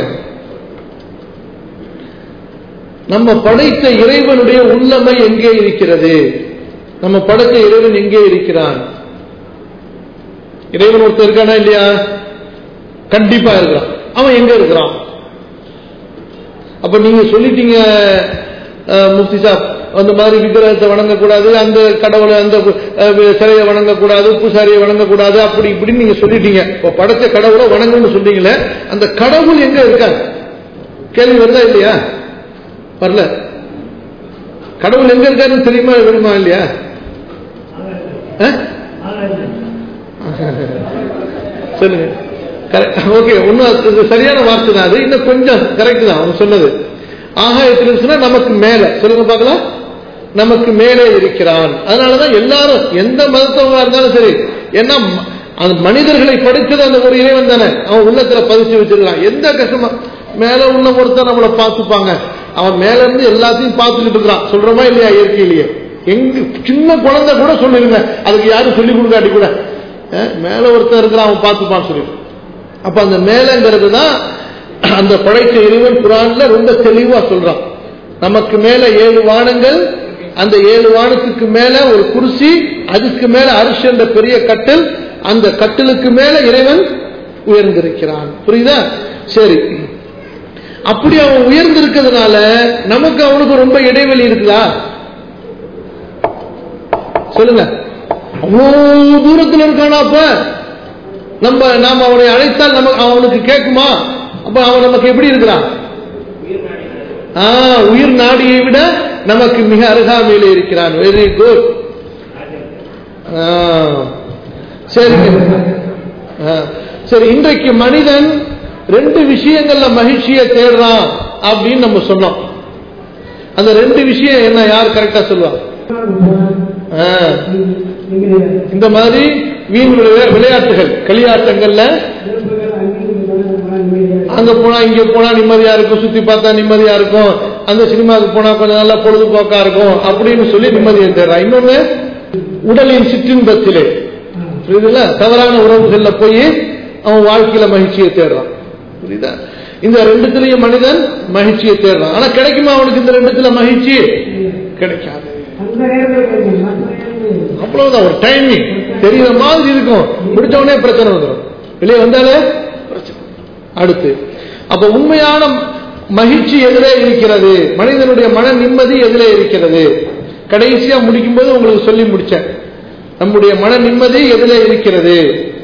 நம்ம படைத்த இறைவனுடைய உள்ளமை எங்கே இருக்கிறது? நம்ம படைத்த இறைவன் எங்கே இருக்கிறான்? இறைவன் ஒருத்தர் இருக்கானா இல்லையா? கண்டிப்பா இருக்கிறான். அவன் எங்க இருக்கிறான்? அப்ப நீங்க சொல்லிட்டீங்க முஃப்தி சாப், அந்த மாதிரி விக்கிரகத்தை வணங்கக்கூடாது, அந்த கடவுளை, அந்த சிலையை வணங்கக்கூடாது, பூசாரியை வணங்கக்கூடாது, அப்படி இப்படின்னு நீங்க சொல்லிட்டீங்க. இப்ப படைச்ச கடவுளை வணங்கணும்னு சொல்றீங்களே, அந்த கடவுள் எங்க இருக்காரு? கேள்வி வருதா இல்லையா? வரல. கடவுள் எங்க இருக்காருன்னு தெரியுமா வேணுமா இல்லையா? சொல்லுங்க. ஓகே, ஒன்னும் சரியான வார்த்தை தான் அது. இன்னும் கொஞ்சம் கரெக்ட் தான் அவங்க சொன்னது. ஆகாயத்தில் சொன்னா நமக்கு மேல, சொல்லுங்க பார்க்கலாம், நமக்கு மேலே இருக்கிறான். அதனாலதான் எல்லாரும் எந்த மதத்தவங்களா இருந்தாலும் சரி, ஏன்னா அந்த மனிதர்களை படித்தது அந்த ஒரு இறைவன் தானே, அவன் உள்ளத்துல பதிச்சு வச்சிருக்கான். எந்த கஷ்டமா மேல உள்ள ஒருத்தர் நம்மளை பார்த்துப்பாங்க, அவன் மேல இருந்து எல்லாத்தையும் பார்த்துக்கிட்டு இருக்கிறான். சொல்றோமா இல்லையா? இயற்கையிலேயே எங்க சின்ன குழந்தை கூட சொல்லிருங்க, அதுக்கு யாரும் சொல்லி கொடுக்காட்டி கூட மேல ஒருத்தர் இருக்கிறான் அவன் பார்த்துப்பான்னு சொல்லி. அப்ப அந்த மேலங்கிறது தான் அந்த படைத்த இறைவன் குர்ஆன்ல ரொம்ப தெளிவா சொல்றான். நமக்கு மேல 7 வானங்கள், அந்த 7 வானத்துக்கு மேல ஒரு குர்சி, அதுக்கு மேல அர்ஷ் என்ற பெரிய கட்டில், அந்த கட்டிலுக்கு மேல இறைவன் உயர்ந்திருக்கிறான். புரியுதா? சரி, அப்படி அவன் உயர்ந்திருக்கிறதுனால நமக்கு அவனுக்கு ரொம்ப இடைவெளி இருக்குதா? சொல்லுங்க. அவ்வளவு தூரத்தில் இருக்கானா? அப்ப நாம அவனை அழைத்தால் அவனுக்கு கேட்குமா? அப்ப அவன் நமக்கு எப்படி இருக்கிறான்? உயிர் நாடியை விட நமக்கு மிக அருகாமையிலே இருக்கிறான். Very good. சரி சரி, இன்றைக்கு மனிதன் 2 விஷயங்கள்ல மகிழ்ச்சியை தேடுறான் அப்படின்னு நம்ம சொன்னோம். அந்த 2 விஷயம் என்ன? யார் கரெக்டா சொல்லுவா? இந்த மாதிரி வீண் விளையாட்டுகள், களியாட்டங்கள்ல அங்க போனா இங்க போனா நிம்மதியா இருக்கும், சுத்தி பார்த்தா நிம்மதியா இருக்கும், அந்த சினிமாவுக்கு போனா கொஞ்சம் நல்லா பொழுதுபோக்கா இருக்கும் அப்படின்னு சொல்லி நிம்மதியை தேடுறான். இன்னொன்னு உடலின் சிற்றின்பத்திலே, புரியுதுல்ல, தவறான உறவுகள்ல போய் அவன் வாழ்க்கையில மகிழ்ச்சியை தேடுறான். புரியுதா? இந்த 2த்துலயும் மனிதன் மகிழ்ச்சியை தேடுறான். ஆனா கிடைக்குமா அவனுக்கு இந்த 2த்துல மகிழ்ச்சி? கிடைக்காது. அவ்வளவுதான். ஒரு டைமிங் தெரியுற மாதிரி இருக்கும், முடிச்ச உடனே பிரச்சனை வந்துடும், வெளியே வந்தாலே பிரச்சனை. அடுத்து, அப்ப உண்மையான மகிழ்ச்சி எதிலே இருக்கிறது? மனிதனுடைய மன நிம்மதி எதிலே இருக்கிறது? கடைசியா முடிக்கும் போது உங்களுக்கு சொல்லி முடிச்சேன். நம்முடைய மன நிம்மதி எதிலே இருக்கிறது?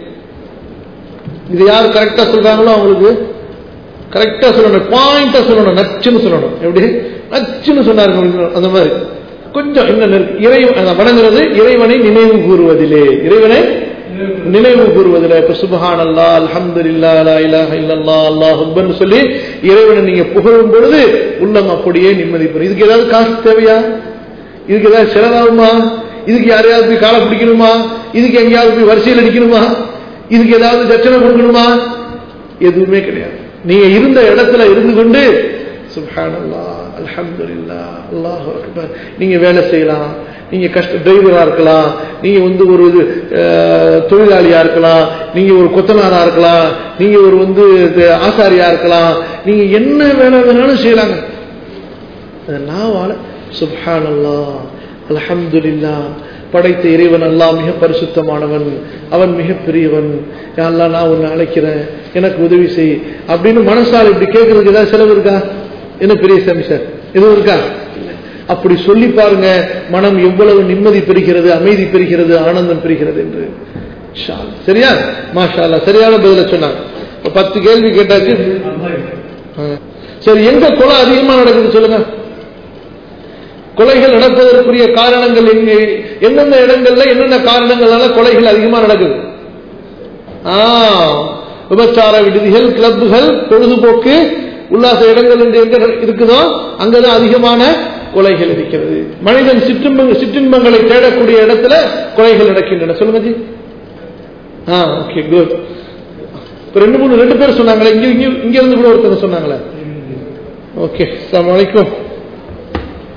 இது யார் கரெக்டா சொல்றாங்களோ அவங்களுக்கு கரெக்டா சொல்லணும், பாயிண்டா சொல்லணும், நச்சுன்னு சொல்லணும். எப்படி நச்சுன்னு சொன்னாரு அந்த மாதிரி கொஞ்சம் என்ன இறைவன் வணங்குறது, இறைவனை நினைவு கூறுவதிலே, இறைவனை நினைவு கூறுவதில். இப்ப சுப்ஹானல்லாஹ், அல்ஹம்துலில்லாஹ், லா இலாஹ இல்லல்லாஹ், அல்லாஹு அக்பர்னு சொல்லி இறைவனை நீங்க புகழும் பொழுது உள்ளம் அப்படியே நிம்மதி பெறும். இதுக்கு ஏதாவது காசு தேவையா? இதுக்கு ஏதாவது செலவாகுமா? இதுக்கு யாரையாவது போய் காலை பிடிக்கணுமா? இதுக்கு எங்கேயாவது போய் வரிசையில் அடிக்கணுமா? இதுக்கு ஏதாவது தட்சணை கொடுக்கணுமா? எதுவுமே கிடையாது. நீங்க இருந்த இடத்துல இருந்து கொண்டு சுப்ஹானல்லாஹ், அல்ஹம்துலில்லாஹ், அல்லாஹு அக்பர் நீங்க வேலை செய்யலாம். நீங்க டிரைவரா இருக்கலாம், நீங்க ஒரு தொழிலாளியா இருக்கலாம், நீங்க ஒரு கொத்தனாரா இருக்கலாம், நீங்க ஒரு ஆசாரியா இருக்கலாம், நீங்க என்ன வேலை வேணாலும் செய்யலாங்க. சுப்ஹானல்லாஹ், அல்ஹம்துலில்லாஹ், படைத்த இறைவன் அல்லாஹ் மிக பரிசுத்தமானவன், அவன் மிக பெரியவன், அல்லாஹ் நான் உன்னை அழைக்கிறேன், எனக்கு உதவி செய் அப்படின்னு மனசால் இப்படி கேட்கறதுக்கு ஏதாவது செலவு இருக்கா? என்ன பெரிய சாமி சார் எதுவும் இருக்கா? அப்படி சொல்லி பாருங்க, மனம் எவ்வளவு நிம்மதி பெறுகிறது, அமைதி பெறுகிறது, ஆனந்தம் பெறுகிறது என்று. சரியா? மாஷா அல்லாஹ், சரியான பதில சொன்னாங்க. 10 கேள்வி கேட்டாச்சு. சரி, எங்க கொலை அதிகமா நடக்குது சொல்லுங்க? கொலைகள் நடப்பதற்குரிய காரணங்கள் எந்தெந்த இடங்கள்ல என்னென்ன காரணங்களால கொலைகள் அதிகமா நடக்குது? விபச்சார விடுதிகள், கிளப்புகள், பொழுதுபோக்கு உல்லாச இடங்கள் என்று எங்க இருக்குதோ அங்கதான் அதிகமான கொலைகள் இருக்கிறது. மனிதன் சிற்றின்பங்களை தேடக்கூடிய இடத்துல கொலைகள் நடக்கின்றன. சொல்லுங்க ஜி. Okay, good. 2 பேர் சொன்னாங்களே, இங்க இருந்து கூட ஒருத்தர் சொன்னாங்களே. ஓகே, அஸ்ஸலாமு அலைக்கும்.